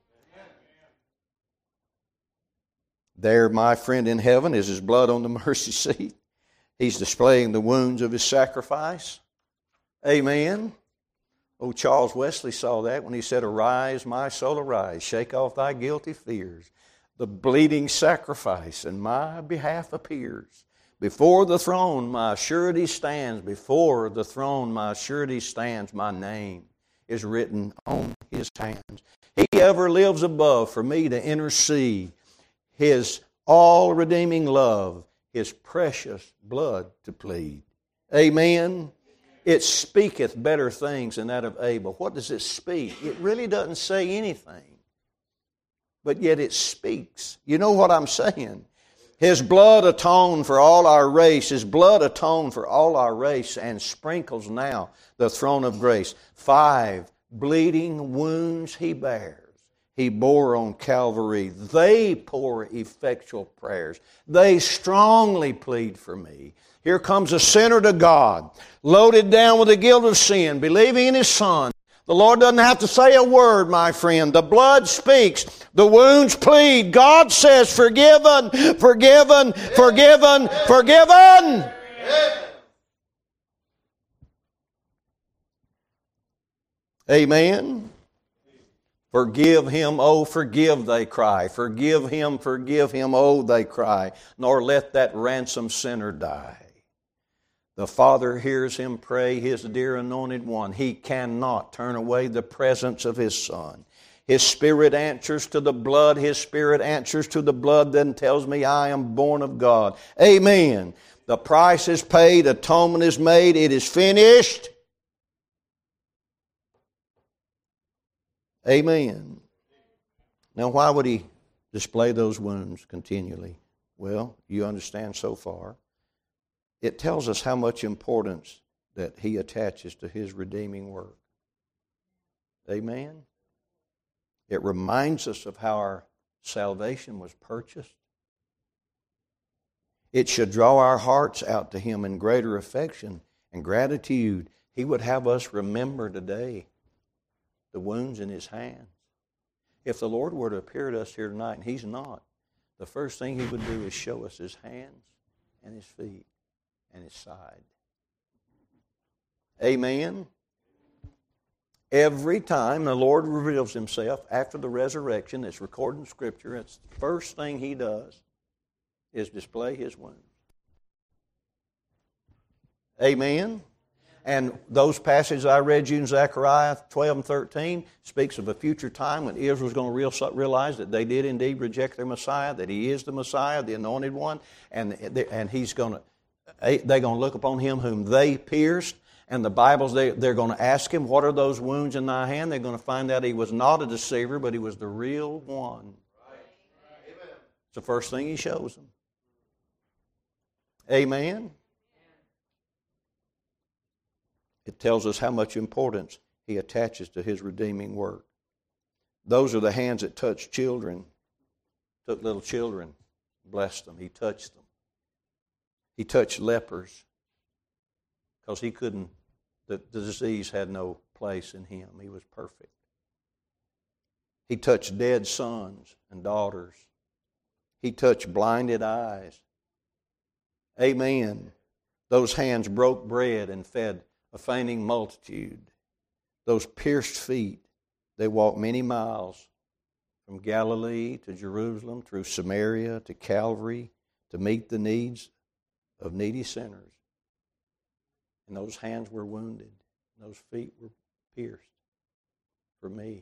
There, my friend in heaven, is His blood on the mercy seat. He's displaying the wounds of His sacrifice. Amen. Oh, Charles Wesley saw that when he said, arise, my soul, arise. Shake off thy guilty fears. The bleeding sacrifice in my behalf appears. Before the throne my surety stands. Before the throne my surety stands. My name is written on His hands. He ever lives above for me to intercede. His all-redeeming love, His precious blood to plead. Amen. It speaketh better things than that of Abel. What does it speak? It really doesn't say anything. But yet it speaks. You know what I'm saying? His blood atoned for all our race. His blood atoned for all our race and sprinkles now the throne of grace. Five bleeding wounds He bears. He bore on Calvary. They pour effectual prayers. They strongly plead for me. Here comes a sinner to God, loaded down with the guilt of sin, believing in His Son. The Lord doesn't have to say a word, my friend. The blood speaks. The wounds plead. God says, forgiven, forgiven, forgiven, forgiven. Amen. Forgive him, oh, forgive, they cry. Forgive him, forgive him, oh, they cry. Nor let that ransomed sinner die. The Father hears him pray, His dear anointed one. He cannot turn away the presence of His Son. His Spirit answers to the blood. His Spirit answers to the blood, then tells me I am born of God. Amen. The price is paid. Atonement is made. It is finished. Amen. Now, why would He display those wounds continually? Well, you understand so far. It tells us how much importance that He attaches to His redeeming work. Amen? It reminds us of how our salvation was purchased. It should draw our hearts out to Him in greater affection and gratitude. He would have us remember today the wounds in His hands. If the Lord were to appear to us here tonight, and He's not, the first thing He would do is show us His hands and His feet and His side. Amen? Every time the Lord reveals Himself after the resurrection, it's recorded in Scripture, it's the first thing He does is display His wounds. Amen? And those passages I read you in Zechariah twelve and thirteen speaks of a future time when Israel's going to realize that they did indeed reject their Messiah, that He is the Messiah, the Anointed One, and, and He's going to, they're going to look upon Him whom they pierced. And the Bible's, they, they're going to ask Him, what are those wounds in thy hand? They're going to find out He was not a deceiver, but He was the real one. It's the first thing He shows them. Amen? It tells us how much importance He attaches to His redeeming work. Those are the hands that touch children. Took little children, blessed them. He touched them. He touched lepers because He couldn't, the, the disease had no place in Him. He was perfect. He touched dead sons and daughters. He touched blinded eyes. Amen. Those hands broke bread and fed a fainting multitude. Those pierced feet, they walked many miles from Galilee to Jerusalem, through Samaria to Calvary, to meet the needs of needy sinners. And those hands were wounded. And those feet were pierced for me.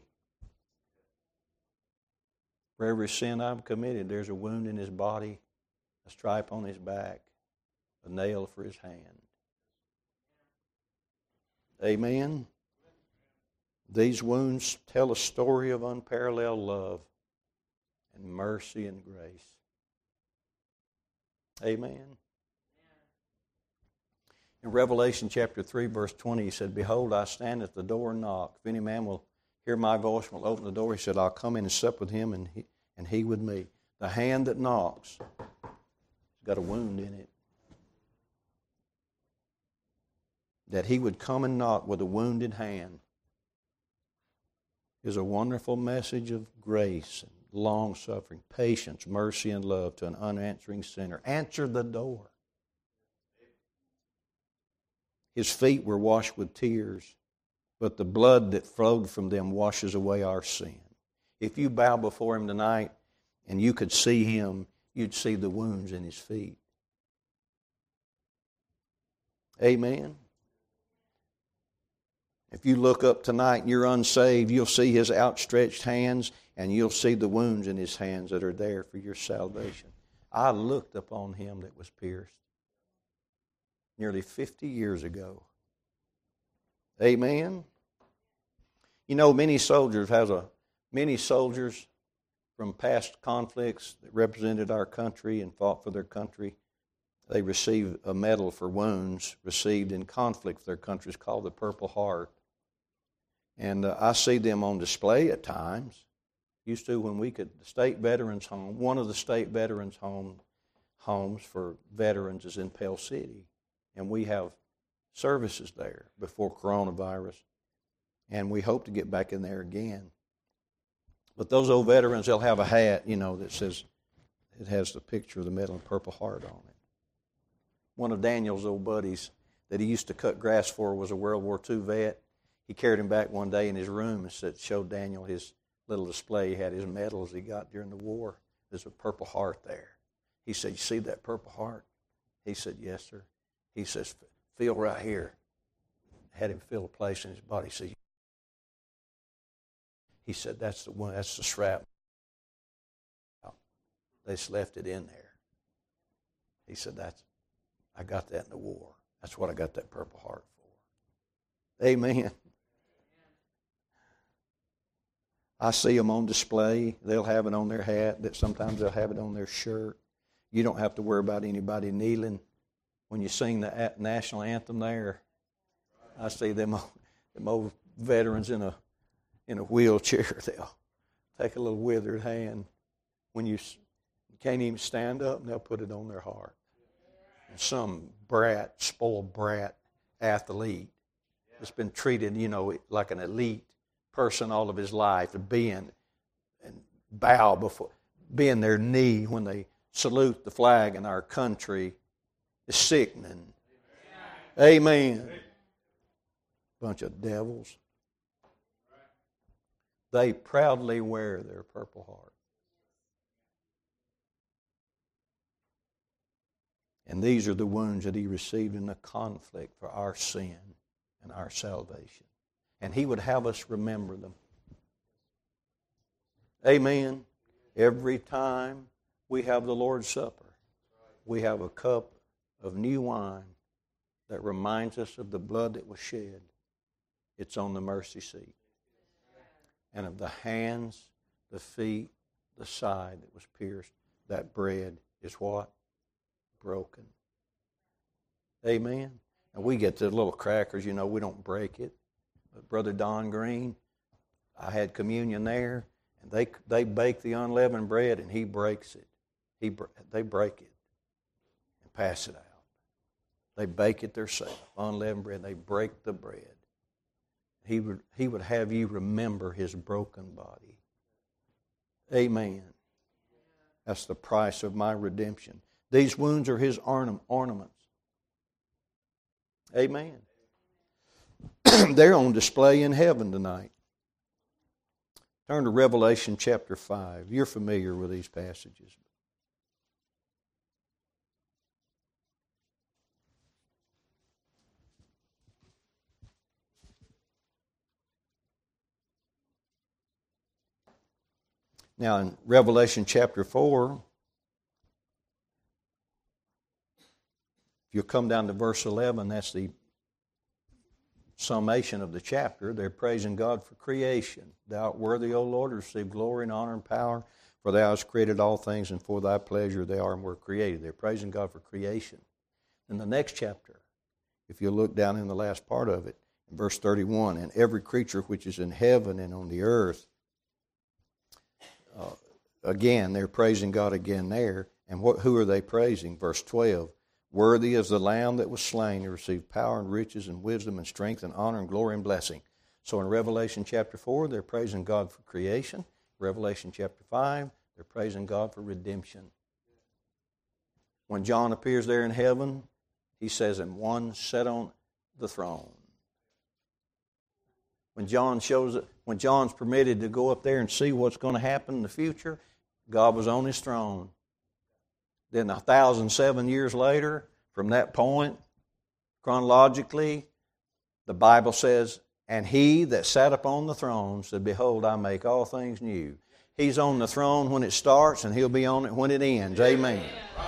For every sin I've committed, there's a wound in His body, a stripe on His back, a nail for His hand. Amen? These wounds tell a story of unparalleled love and mercy and grace. Amen? In Revelation chapter three, verse twenty, He said, behold, I stand at the door and knock. If any man will hear my voice and will open the door, He said, I'll come in and sup with him and he, and he with me. The hand that knocks has got a wound in it. That He would come and knock with a wounded hand is a wonderful message of grace and long-suffering, patience, mercy, and love to an unanswering sinner. Answer the door. His feet were washed with tears, but the blood that flowed from them washes away our sin. If you bow before Him tonight and you could see Him, you'd see the wounds in His feet. Amen? If you look up tonight and you're unsaved, you'll see His outstretched hands and you'll see the wounds in His hands that are there for your salvation. I looked upon Him that was pierced nearly fifty years ago. Amen? You know, many soldiers has a many soldiers from past conflicts that represented our country and fought for their country. They received a medal for wounds received in conflict for their country. It's called the Purple Heart. And uh, I see them on display at times. Used to when we could, the State Veterans Home, one of the State Veterans Home homes for veterans is in Pell City. And we have services there before coronavirus. And we hope to get back in there again. But those old veterans, they'll have a hat, you know, that says, it has the picture of the medal and Purple Heart on it. One of Daniel's old buddies that he used to cut grass for was a World War Two vet. He carried him back one day in his room and said, showed Daniel his little display. He had his medals he got during the war. There's a Purple Heart there. He said, you see that Purple Heart? He said, yes, sir. He says, feel right here. Had him feel a place in his body. He said, he said that's the one, that's the shrapnel. They just left it in there. He said, that's, I got that in the war. That's what I got that Purple Heart for. Amen. I see them on display. They'll have it on their hat. That sometimes they'll have it on their shirt. You don't have to worry about anybody kneeling when you sing the national anthem there. I see them, them old veterans in a in a wheelchair. They'll take a little withered hand. When you, you can't even stand up, and they'll put it on their heart. And some brat, spoiled brat athlete that's been treated, you know, like an elite person all of his life, and being and bow before, bend their knee when they salute the flag in our country is sickening. Amen. Bunch of devils. they proudly wear their Purple Heart. And these are the wounds that He received in the conflict for our sin and our salvation. And He would have us remember them. Amen. Every time we have the Lord's Supper, we have a cup of new wine that reminds us of the blood that was shed. It's on the mercy seat. And of the hands, the feet, the side that was pierced. That bread is what? Broken. Amen. And we get the little crackers, you know, we don't break it. But Brother Don Green, I had communion there, and they they bake the unleavened bread, and he breaks it. He they break it and pass it out. They bake it themselves, unleavened bread. They break the bread. He would he would have you remember His broken body. Amen. That's the price of my redemption. These wounds are His ornaments. Amen. They're on display in heaven tonight. Turn to Revelation chapter five. You're familiar with these passages. Now in Revelation chapter four, if you'll come down to verse eleven, that's the summation of the chapter. They're praising God for creation. Thou art worthy, O Lord, to receive glory and honor and power, for Thou hast created all things, and for Thy pleasure they are and were created. They're praising God for creation. In the next chapter, if you look down in the last part of it, in verse thirty-one, and every creature which is in heaven and on the earth, uh, again, they're praising God again there. And what, who are they praising? Verse twelve, worthy is the Lamb that was slain to receive power and riches and wisdom and strength and honor and glory and blessing. So in Revelation chapter four, they're praising God for creation. Revelation chapter five, they're praising God for redemption. When John appears there in heaven, he says, and one sat on the throne. When John shows it, when John's permitted to go up there and see what's going to happen in the future, God was on His throne. Then a thousand seven years later, from that point, chronologically, the Bible says, and He that sat upon the throne said, behold, I make all things new. He's on the throne when it starts, and He'll be on it when it ends. Amen.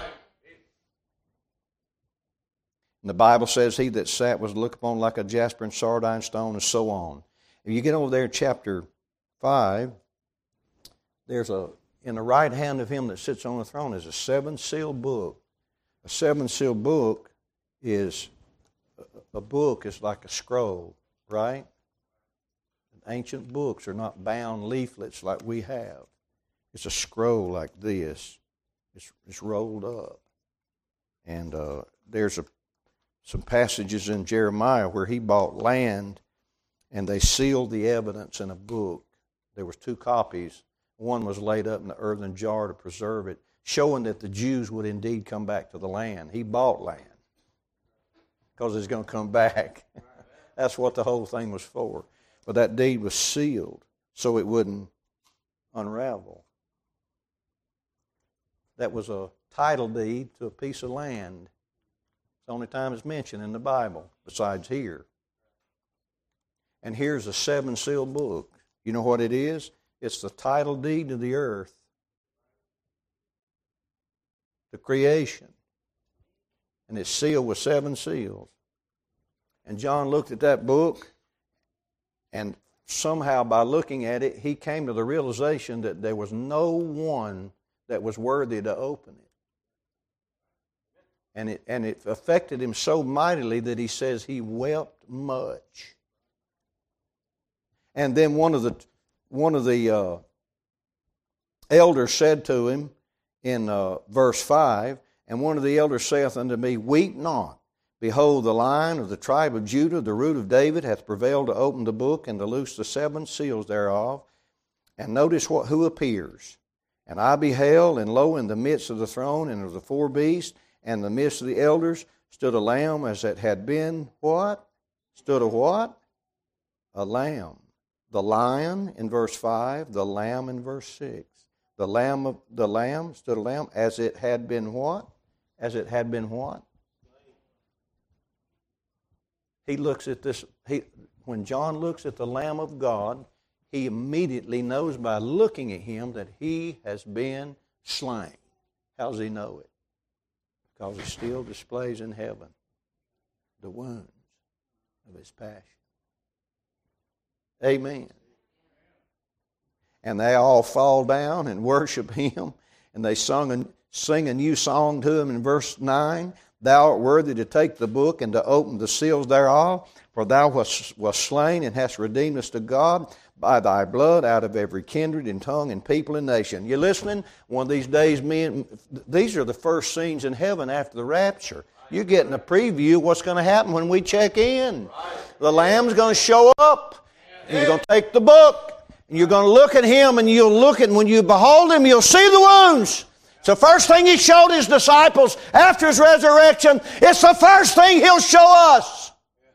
And the Bible says, He that sat was looked upon like a jasper and sardine stone, and so on. If you get over there in chapter five, there's a in the right hand of Him that sits on the throne is a seven-sealed book. A seven-sealed book is, a book is like a scroll, right? Ancient books are not bound leaflets like we have. It's a scroll like this. It's, it's rolled up. And uh, there's a, some passages in Jeremiah where he bought land and they sealed the evidence in a book. There was two copies. One was laid up in the earthen jar to preserve it, showing that the Jews would indeed come back to the land. He bought land because it's going to come back. That's what the whole thing was for. But that deed was sealed so it wouldn't unravel. That was a title deed to a piece of land. It's the only time it's mentioned in the Bible, besides here. And here's a seven-sealed book. You know what it is? It's the title deed to the earth, the creation. And it's sealed with seven seals. And John looked at that book, and somehow by looking at it, he came to the realization that there was no one that was worthy to open it. And it, and it affected him so mightily that he says he wept much. And then one of the one of the uh, elders said to him in uh, verse five, and one of the elders saith unto me, weep not. Behold, the Lion of the tribe of Judah, the root of David, hath prevailed to open the book and to loose the seven seals thereof. And notice what who appears. And I beheld, and lo, in the midst of the throne and of the four beasts, and in the midst of the elders, stood a lamb as it had been, what? Stood a what? A lamb. the lion in verse five, the lamb in verse six. The lamb of the lamb stood a lamb as it had been what? As it had been what? He looks at this, he, when John looks at the Lamb of God, he immediately knows by looking at him that he has been slain. How does he know it? Because he still displays in heaven the wounds of his passion. Amen. And they all fall down and worship him, and they sung and sing a new song to him in verse nine. Thou art worthy to take the book and to open the seals thereof, for thou wast, wast slain and hast redeemed us to God by thy blood out of every kindred and tongue and people and nation. You listening? One of these days, men, these are the first scenes in heaven after the rapture. You're getting a preview of what's going to happen when we check in. The Lamb's going to show up, and you're going to take the book, and you're going to look at him, and you'll look at, and when you behold him, you'll see the wounds. It's the first thing he showed his disciples after his resurrection. It's the first thing he'll show us.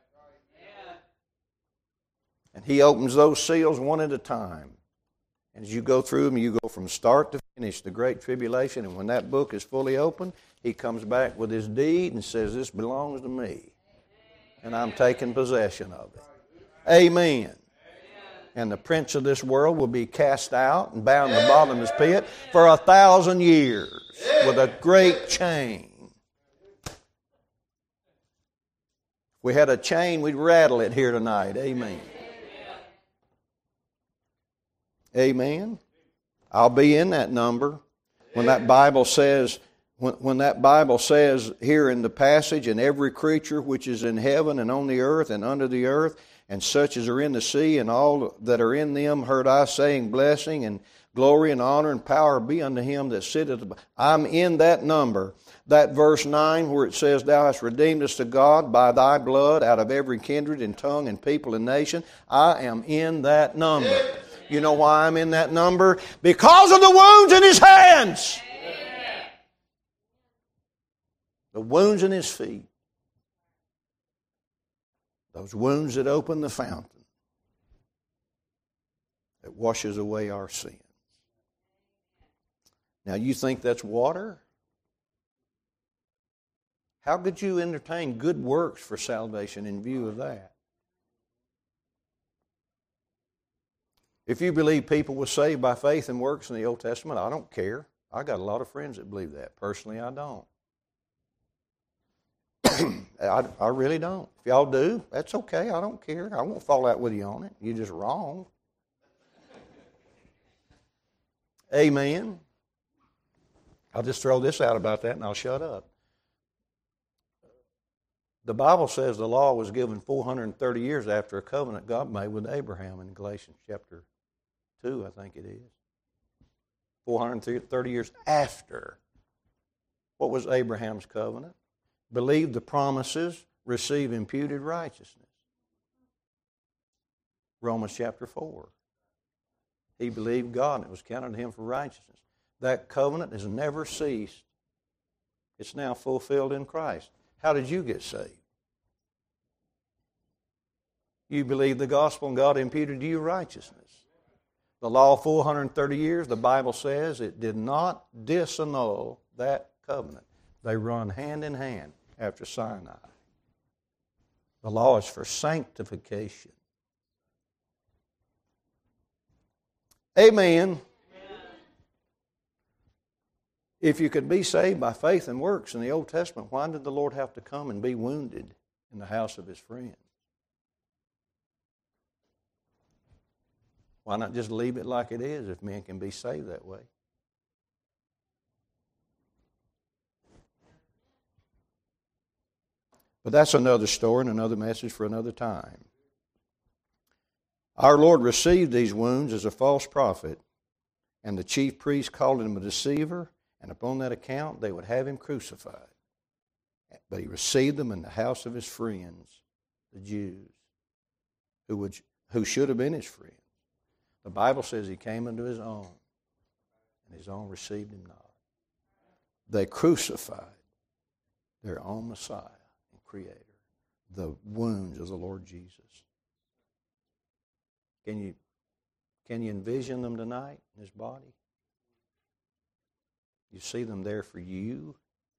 And he opens those seals one at a time. And as you go through them, you go from start to finish, the Great Tribulation. And when that book is fully open, he comes back with his deed and says, this belongs to me. And I'm taking possession of it. Amen. And the prince of this world will be cast out and bound in the bottomless pit for a thousand years with a great chain. If we had a chain, we'd rattle it here tonight. Amen. Amen. I'll be in that number when that Bible says, when, when that Bible says here in the passage, and every creature which is in heaven and on the earth and under the earth, and such as are in the sea, and all that are in them, heard I saying, blessing and glory and honor and power be unto him that sitteth above. I'm in that number. That verse nine where it says, thou hast redeemed us to God by thy blood out of every kindred and tongue and people and nation. I am in that number. You know why I'm in that number? Because of the wounds in his hands. The wounds in his feet. Those wounds that open the fountain that washes away our sins. Now, you think that's water? How could you entertain good works for salvation in view of that? If you believe people were saved by faith and works in the Old Testament, I don't care. I got a lot of friends that believe that. Personally, I don't. I, I really don't. If y'all do, that's okay. I don't care. I won't fall out with you on it. You're just wrong. Amen. I'll just throw this out about that and I'll shut up. The Bible says the law was given four hundred thirty years after a covenant God made with Abraham in Galatians chapter two, I think it is. four hundred thirty years after. What was Abraham's covenant? Believe the promises, receive imputed righteousness. Romans chapter four. He believed God and it was counted to him for righteousness. That covenant has never ceased. It's now fulfilled in Christ. How did you get saved? You believed the gospel and God imputed to you righteousness. The law of four hundred thirty years, the Bible says it did not disannul that covenant. They run hand in hand after Sinai. The law is for sanctification. Amen. If you could be saved by faith and works in the Old Testament, why did the Lord have to come and be wounded in the house of his friends? Why not just leave it like it is if men can be saved that way? But that's another story and another message for another time. Our Lord received these wounds as a false prophet, and the chief priests called him a deceiver, and upon that account they would have him crucified. But he received them in the house of his friends, the Jews, who would, who should have been his friends. The Bible says he came unto his own, and his own received him not. They crucified their own Messiah and Creator, the wounds of the Lord Jesus. Can you Can you envision them tonight in His body? You see them there for you,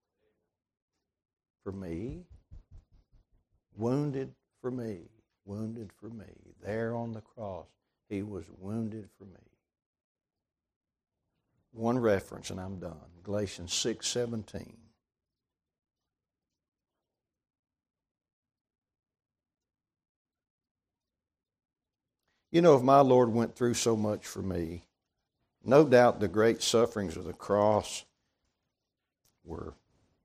for me, wounded for me, wounded for me. There on the cross, He was wounded for me. One reference and I'm done. Galatians six seventeen. You know, if my Lord went through so much for me, no doubt the great sufferings of the cross were,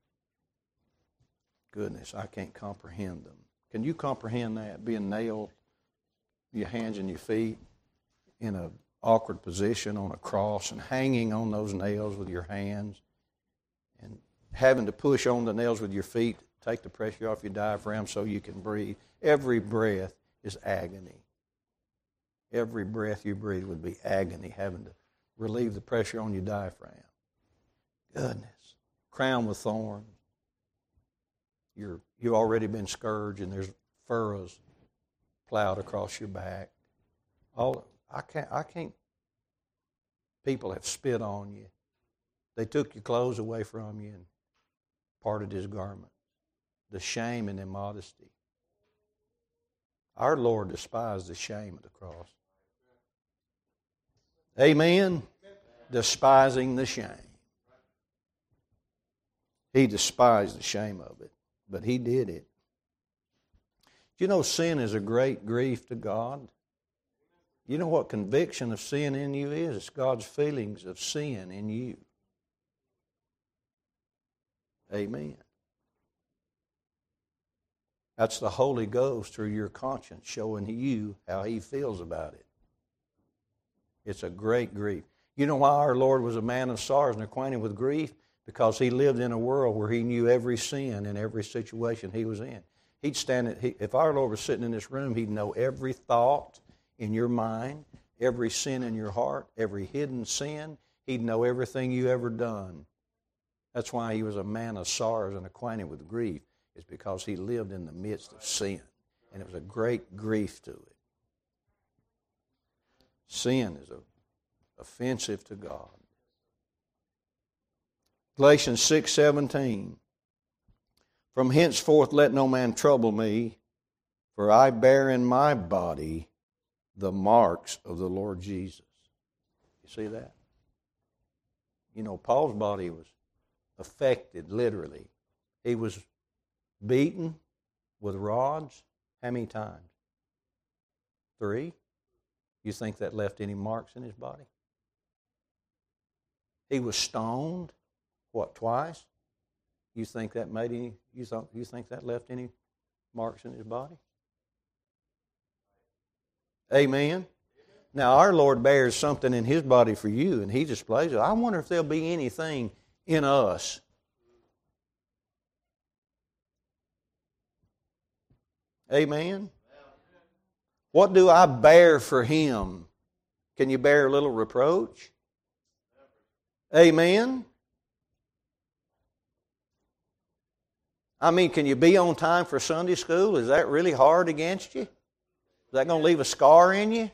goodness, I can't comprehend them. Can you comprehend that? Being nailed, your hands and your feet in an awkward position on a cross and hanging on those nails with your hands and having to push on the nails with your feet, take the pressure off your diaphragm so you can breathe. Every breath is agony. Every breath you breathe would be agony, having to relieve the pressure on your diaphragm. Goodness. Crowned with thorns. You're, you've already been scourged and there's furrows plowed across your back. All I can't, I can't. People have spit on you. They took your clothes away from you and parted His garment. The shame and immodesty. Our Lord despised the shame of the cross. Amen? Despising the shame. He despised the shame of it, but He did it. You know, sin is a great grief to God. You know what conviction of sin in you is? It's God's feelings of sin in you. Amen. That's the Holy Ghost through your conscience showing you how He feels about it. It's a great grief. You know why our Lord was a man of sorrows and acquainted with grief? Because He lived in a world where He knew every sin in every situation He was in. He'd stand at, he, if our Lord was sitting in this room, He'd know every thought in your mind, every sin in your heart, every hidden sin. He'd know everything you ever done. That's why He was a man of sorrows and acquainted with grief. It's because He lived in the midst of sin. And it was a great grief to it. Sin is a, offensive to God. Galatians six seventeen. From henceforth let no man trouble me, for I bear in my body the marks of the Lord Jesus. You see that? You know, Paul's body was affected, literally. He was beaten with rods. How many times? Three. You think that left any marks in his body? He was stoned. What, twice? You think that made any? You thought? You think that left any marks in his body? Amen. Now our Lord bears something in His body for you, and He displays it. I wonder if there'll be anything in us. Amen. What do I bear for Him? Can you bear a little reproach? Amen. I mean, can you be on time for Sunday school? Is that really hard against you? Is that going to leave a scar in you?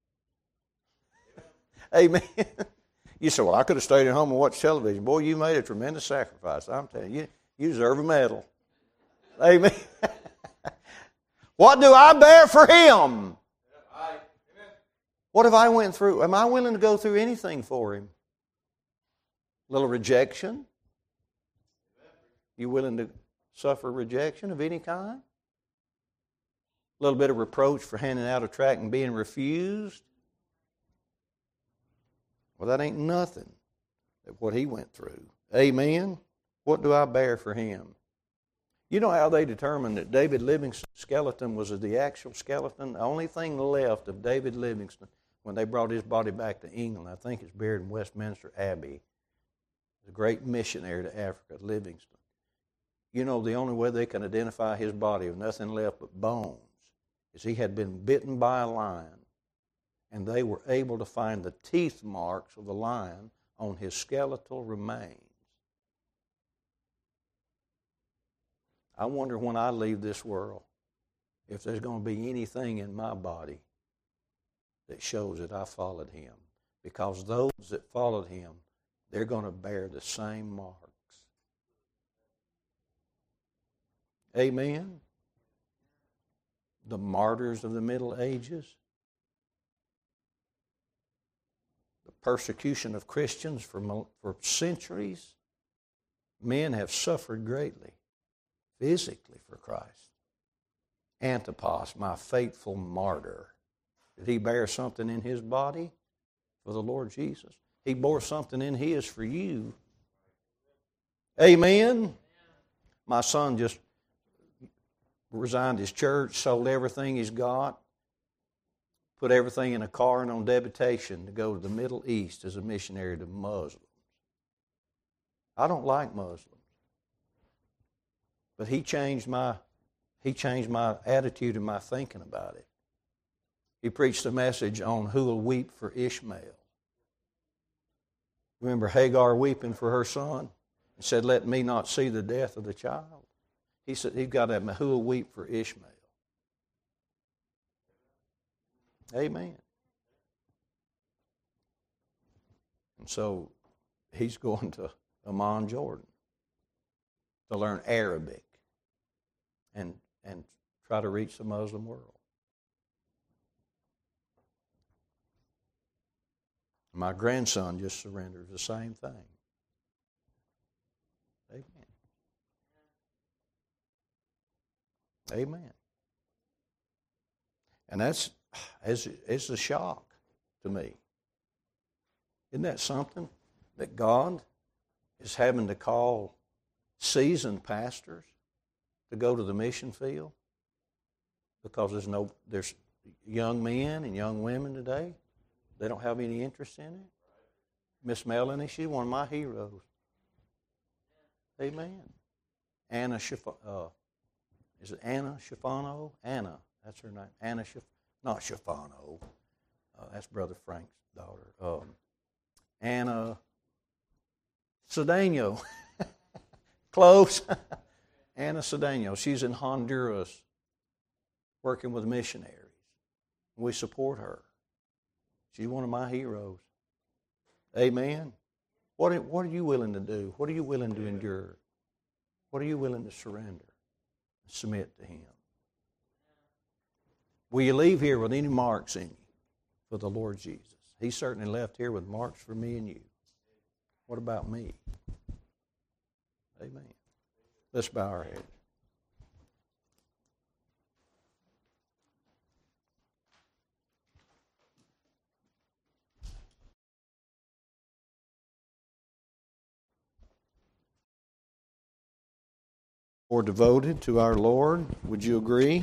Amen. You say, well, I could have stayed at home and watched television. Boy, you made a tremendous sacrifice. I'm telling you, you deserve a medal. Amen. What do I bear for Him? What have I went through? Am I willing to go through anything for Him? A little rejection? You willing to suffer rejection of any kind? A little bit of reproach for handing out a tract and being refused? Well, that ain't nothing at what He went through. Amen? What do I bear for Him? You know how they determined that David Livingstone's skeleton was the actual skeleton? The only thing left of David Livingstone when they brought his body back to England, I think it's buried in Westminster Abbey. The great missionary to Africa, Livingstone. You know, the only way they can identify his body with nothing left but bones is he had been bitten by a lion, and they were able to find the teeth marks of the lion on his skeletal remains. I wonder when I leave this world if there's going to be anything in my body that shows that I followed Him. Because those that followed Him, they're going to bear the same marks. Amen? The martyrs of the Middle Ages, the persecution of Christians for, for centuries, men have suffered greatly, physically for Christ. Antipas, my faithful martyr, did he bear something in his body for the Lord Jesus? He bore something in his for you. Amen? My son just resigned his church, sold everything he's got, put everything in a car and on deputation to go to the Middle East as a missionary to Muslims. I don't like Muslims. But he changed my he changed my attitude and my thinking about it. He preached a message on who will weep for Ishmael. Remember Hagar weeping for her son? And said, let me not see the death of the child. He said, he's got that, who will weep for Ishmael? Amen. And so he's going to Amman, Jordan to learn Arabic and, and try to reach the Muslim world. My grandson just surrendered the same thing. Amen. Amen. And that's it's, it's a shock to me. Isn't that something? That God is having to call seasoned pastors to go to the mission field because there's no there's young men and young women today, they don't have any interest in it. Miss Melanie, she's one of my heroes. Amen. Anna Schif- uh, is it Anna Schifano? Anna, that's her name. Anna Schif- not Schifano. Uh, that's Brother Frank's daughter. Um, Anna Cedeno. Close. Anna Cedeno. She's in Honduras working with missionaries. We support her. She's one of my heroes. Amen. What are, what are you willing to do? What are you willing to endure? What are you willing to surrender? Submit to Him. Will you leave here with any marks in you for the Lord Jesus? He certainly left here with marks for me and you. What about me? Amen. Let's bow our heads. Or devoted to our Lord. Would you agree?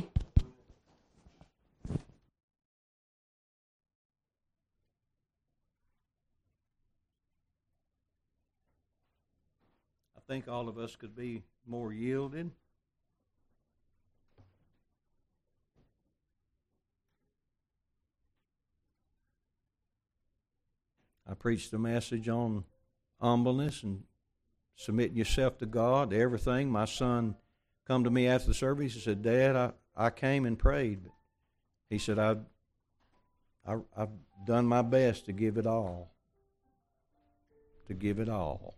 I think all of us could be more yielded. I preached a message on humbleness and submitting yourself to God, to everything. My son come to me after the service and said, Dad, I, I came and prayed. He said, I've, I, I've done my best to give it all. To give it all.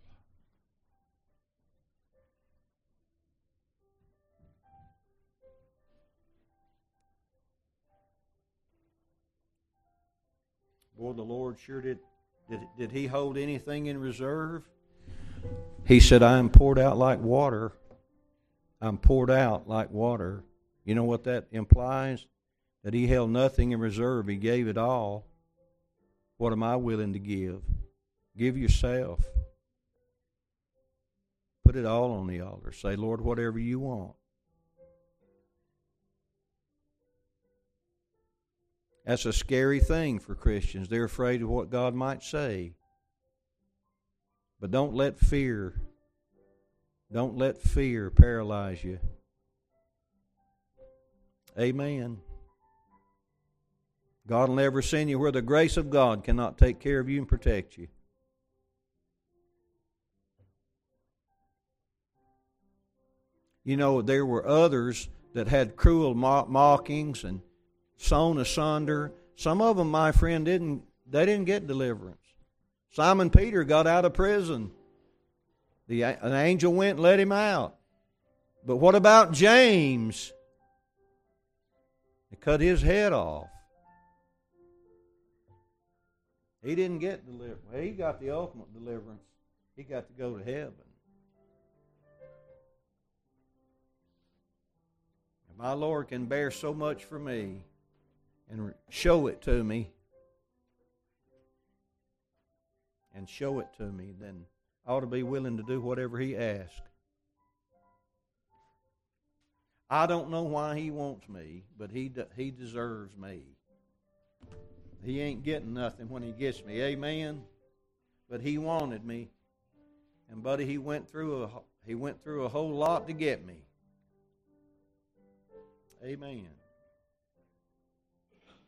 Boy, the Lord sure did. Did, did He hold anything in reserve? He said, I am poured out like water. I'm poured out like water. You know what that implies? That He held nothing in reserve. He gave it all. What am I willing to give? Give yourself. Put it all on the altar. Say, Lord, whatever you want. That's a scary thing for Christians. They're afraid of what God might say. But don't let fear, don't let fear paralyze you. Amen. God will never send you where the grace of God cannot take care of you and protect you. You know, there were others that had cruel mockings and sewn asunder, Some of them, my friend, didn't. They didn't get deliverance. Simon Peter got out of prison. The an angel went and let him out. But what about James? They cut his head off. He didn't get deliverance. Well, he got the ultimate deliverance. He got to go to heaven. And my Lord can bear so much for me and show it to me and show it to me, then I ought to be willing to do whatever He asks. I don't know why He wants me, but He He deserves me. He ain't getting nothing when He gets me, amen? But He wanted me, and buddy, He went through a He went through a whole lot to get me, amen.